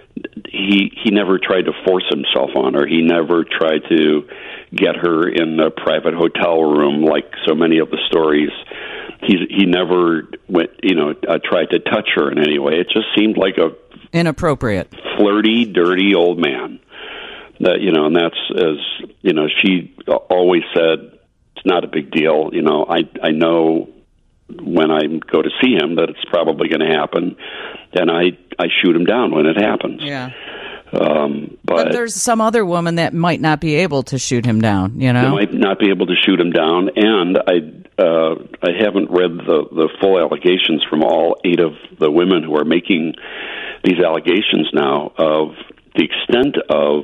he he never tried to force himself on her. He never tried to get her in a private hotel room like so many of the stories. He he never went, you know, uh, tried to touch her in any way. It just seemed like a inappropriate, flirty, dirty old man. That you know, and that's as you know, she always said it's not a big deal. You know, I I know. When I go to see him, that it's probably going to happen, and I I shoot him down when it happens. Yeah. Um, but, but there's some other woman that might not be able to shoot him down. You know, might not be able to shoot him down, and I uh, I haven't read the the full allegations from all eight of the women who are making these allegations now of the extent of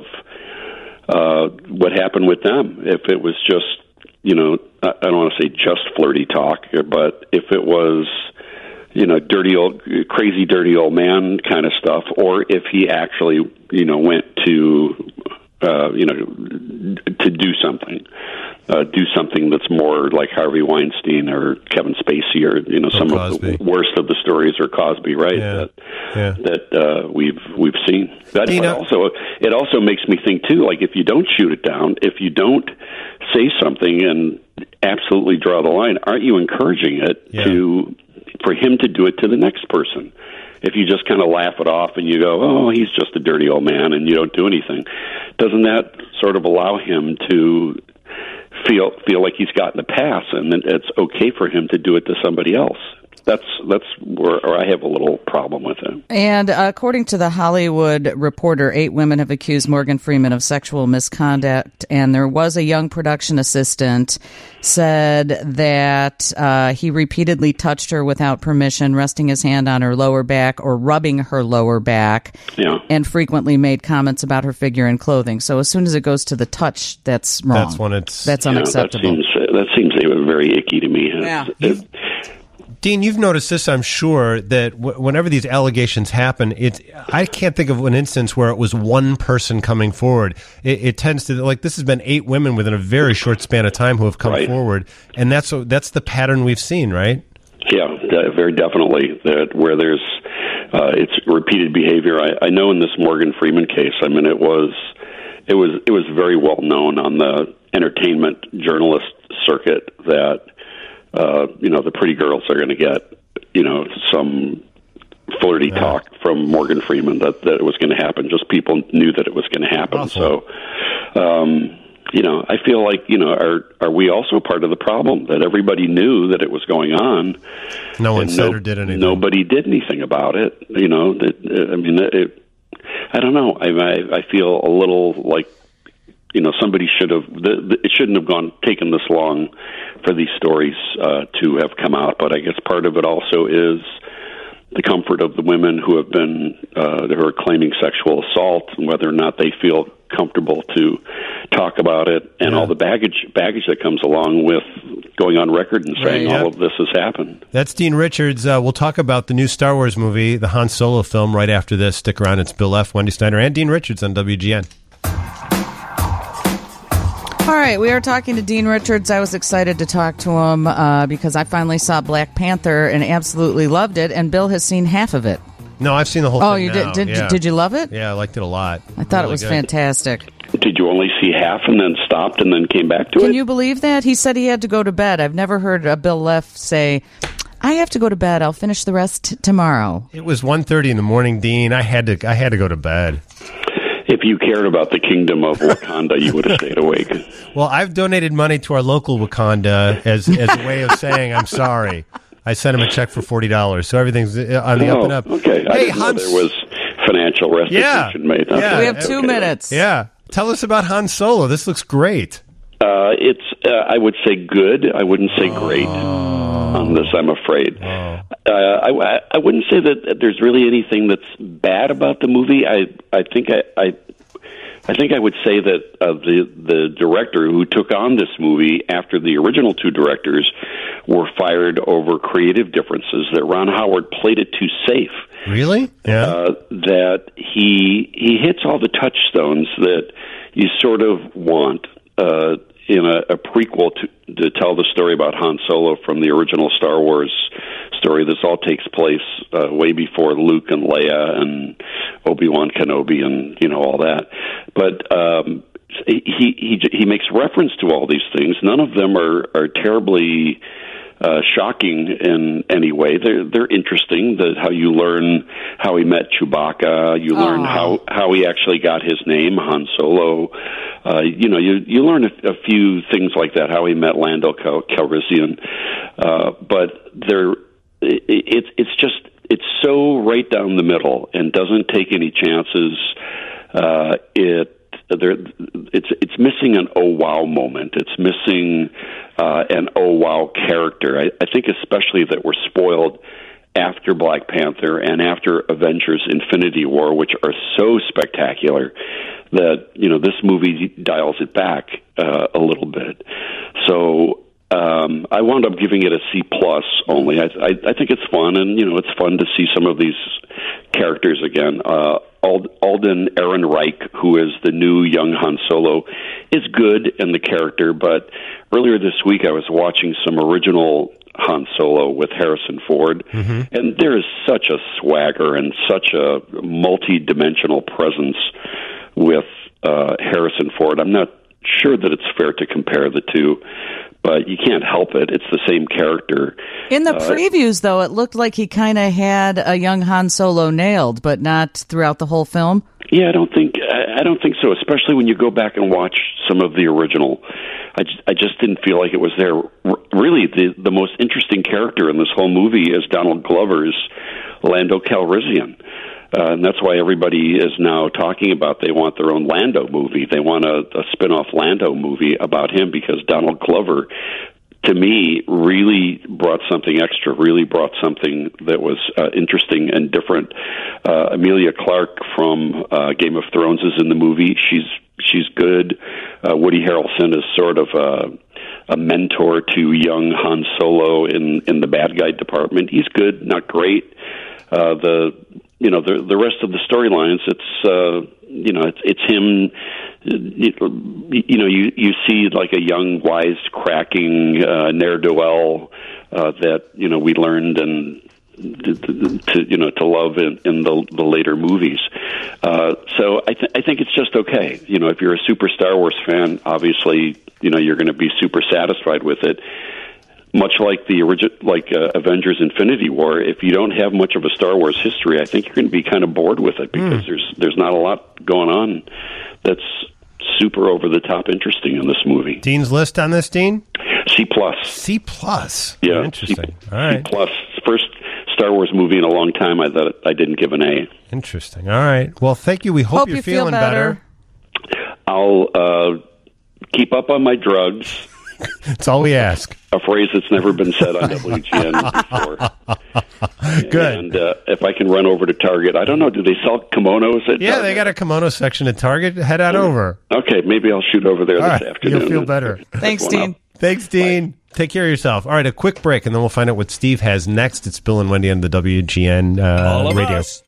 uh, what happened with them. If it was just you know, I don't want to say just flirty talk, but if it was, you know, dirty old, crazy, dirty old man kind of stuff, or if he actually, you know, went to, uh, you know, to do something, uh, do something that's more like Harvey Weinstein or Kevin Spacey or, you know, or some Cosby. of the worst of the stories, or Cosby, right? Yeah. That, yeah. that uh, we've we've seen. That you know, also it also makes me think too. Like if you don't shoot it down, if you don't say something and absolutely draw the line, aren't you encouraging it yeah. to for him to do it to the next person? If you just kind of laugh it off and you go, "Oh, he's just a dirty old man," and you don't do anything, doesn't that sort of allow him to feel feel like he's gotten a pass, and then it's okay for him to do it to somebody else? That's that's where, where I have a little problem with it. And uh, according to the Hollywood Reporter, eight women have accused Morgan Freeman of sexual misconduct, and there was a young production assistant said that uh, he repeatedly touched her without permission, resting his hand on her lower back or rubbing her lower back, yeah. and frequently made comments about her figure and clothing. So as soon as it goes to the touch, that's wrong. That's when it's that's yeah, unacceptable. That seems, that seems very icky to me. Yeah. It, Dean, you've noticed this, I'm sure, that w- whenever these allegations happen, it's, I can't think of an instance where it was one person coming forward. It, it tends to, like, this has been eight women within a very short span of time who have come right. forward, and that's that's the pattern we've seen, right? Yeah, uh, very definitely. That where there's uh, it's repeated behavior. I, I know in this Morgan Freeman case, I mean, it was it was it was very well known on the entertainment journalist circuit that. Uh, you know, the pretty girls are going to get, you know, some flirty yeah. talk from Morgan Freeman that, that it was going to happen. Just people knew that it was going to happen. Awesome. So, um, you know, I feel like, you know, are are we also part of the problem that everybody knew that it was going on? No one said no, or did anything. Nobody did anything about it. You know, that, I mean, it, I don't know. I, I I feel a little like, you know, somebody should have. The, the, it shouldn't have gone taken this long for these stories uh, to have come out. But I guess part of it also is the comfort of the women who have been uh, who are claiming sexual assault, and whether or not they feel comfortable to talk about it, and yeah. all the baggage baggage that comes along with going on record and saying right, yeah. all of this has happened. That's Dean Richards. Uh, we'll talk about the new Star Wars movie, the Han Solo film, right after this. Stick around. It's Bill F., Wendy Snyder, and Dean Richards on W G N. All right, we are talking to Dean Richards. I was excited to talk to him uh, because I finally saw Black Panther and absolutely loved it, and Bill has seen half of it. No, I've seen the whole oh, thing you now. did? Did, yeah. did you love it? Yeah, I liked it a lot. I thought Really it was good. fantastic. Did you only see half and then stopped and then came back to Can it? you believe that? He said he had to go to bed. I've never heard a Bill Leff say, I have to go to bed. I'll finish the rest t- tomorrow. It was one thirty in the morning, Dean. I had to I had to go to bed. If you cared about the kingdom of Wakanda, you would have stayed awake. Well, I've donated money to our local Wakanda as as a way of saying I'm sorry. I sent him a check for forty dollars, so everything's on the oh, up and up. Okay, I Hey, didn't know Hans- there was financial restitution Yeah. made. Okay. Yeah. We have two Okay. minutes. Yeah. Tell us about Han Solo. This looks great. Uh, it's, uh, I would say good. I wouldn't say great on this, I'm afraid. Uh, I, I wouldn't say that there's really anything that's bad about the movie. I, I think I, I, I think I would say that uh, the the director who took on this movie after the original two directors were fired over creative differences, that Ron Howard played it too safe. Really? Yeah. Uh, that he he hits all the touchstones that you sort of want uh, in a, a prequel to, to tell the story about Han Solo from the original Star Wars story. This all takes place uh, way before Luke and Leia and Obi-Wan Kenobi and, you know, all that. But um, he, he he makes reference to all these things. None of them are, are terribly Uh, shocking in any way. They're they're interesting. The, how you learn how he met Chewbacca. You learn Aww. how how he actually got his name, Han Solo. Uh, you know, you you learn a, a few things like that. How he met Lando Cal- Calrissian. Uh, but they're it, it's it's just it's so right down the middle and doesn't take any chances. Uh, it. There, it's it's missing an oh wow moment. It's missing uh, an oh wow character. I, I think especially that we're spoiled after Black Panther and after Avengers: Infinity War, which are so spectacular that you know this movie dials it back uh, a little bit. So um, I wound up giving it a C plus only. I, I, I think it's fun, and you know it's fun to see some of these characters again. Uh, Alden Ehrenreich, who is the new young Han Solo, is good in the character, but earlier this week I was watching some original Han Solo with Harrison Ford, mm-hmm. and there is such a swagger and such a multi-dimensional presence with uh, Harrison Ford. I'm not sure that it's fair to compare the two, but you can't help it. It's the same character. In the uh, previews, though, it looked like he kind of had a young Han Solo nailed, but not throughout the whole film. Yeah, I don't think I don't think so. Especially when you go back and watch some of the original, I just, I just didn't feel like it was there. R- really, the the most interesting character in this whole movie is Donald Glover's Lando Calrissian. Uh, and that's why everybody is now talking about they want their own Lando movie. They want a, a spin-off Lando movie about him because Donald Glover, to me, really brought something extra, really brought something that was uh, interesting and different. Uh, Emilia Clarke from uh, Game of Thrones is in the movie. She's she's good. Uh, Woody Harrelson is sort of a, a mentor to young Han Solo in, in the bad guy department. He's good, not great. Uh, the you know the the rest of the storylines, it's uh, you know it's it's him. You, you know you you see like a young wisecracking uh, ne'er do well uh, that you know we learned and to, to you know to love in, in the the later movies. Uh, so I th- I think it's just okay. You know if you're a super Star Wars fan, obviously you know you're going to be super satisfied with it. Much like the original, like uh, Avengers: Infinity War, if you don't have much of a Star Wars history, I think you're going to be kind of bored with it because mm. there's there's not a lot going on that's super over the top interesting in this movie. Dean's list on this, Dean? C plus. C plus. Yeah, interesting. C, All right. C plus. First Star Wars movie in a long time. I thought I didn't give an A. Interesting. All right. Well, thank you. We hope, hope you're you feeling feel better. better. I'll uh, keep up on my drugs. That's all we ask. A phrase that's never been said on W G N before. Good. And uh, if I can run over to Target, I don't know, do they sell kimonos at Yeah, Target? they got a kimono section at Target. Head on over. Okay, maybe I'll shoot over there all this right. afternoon. You'll feel better. Thanks, Dean. Thanks, Dean. Bye. Take care of yourself. All right, a quick break, and then we'll find out what Steve has next. It's Bill and Wendy on the W G N uh, All of radio. Us.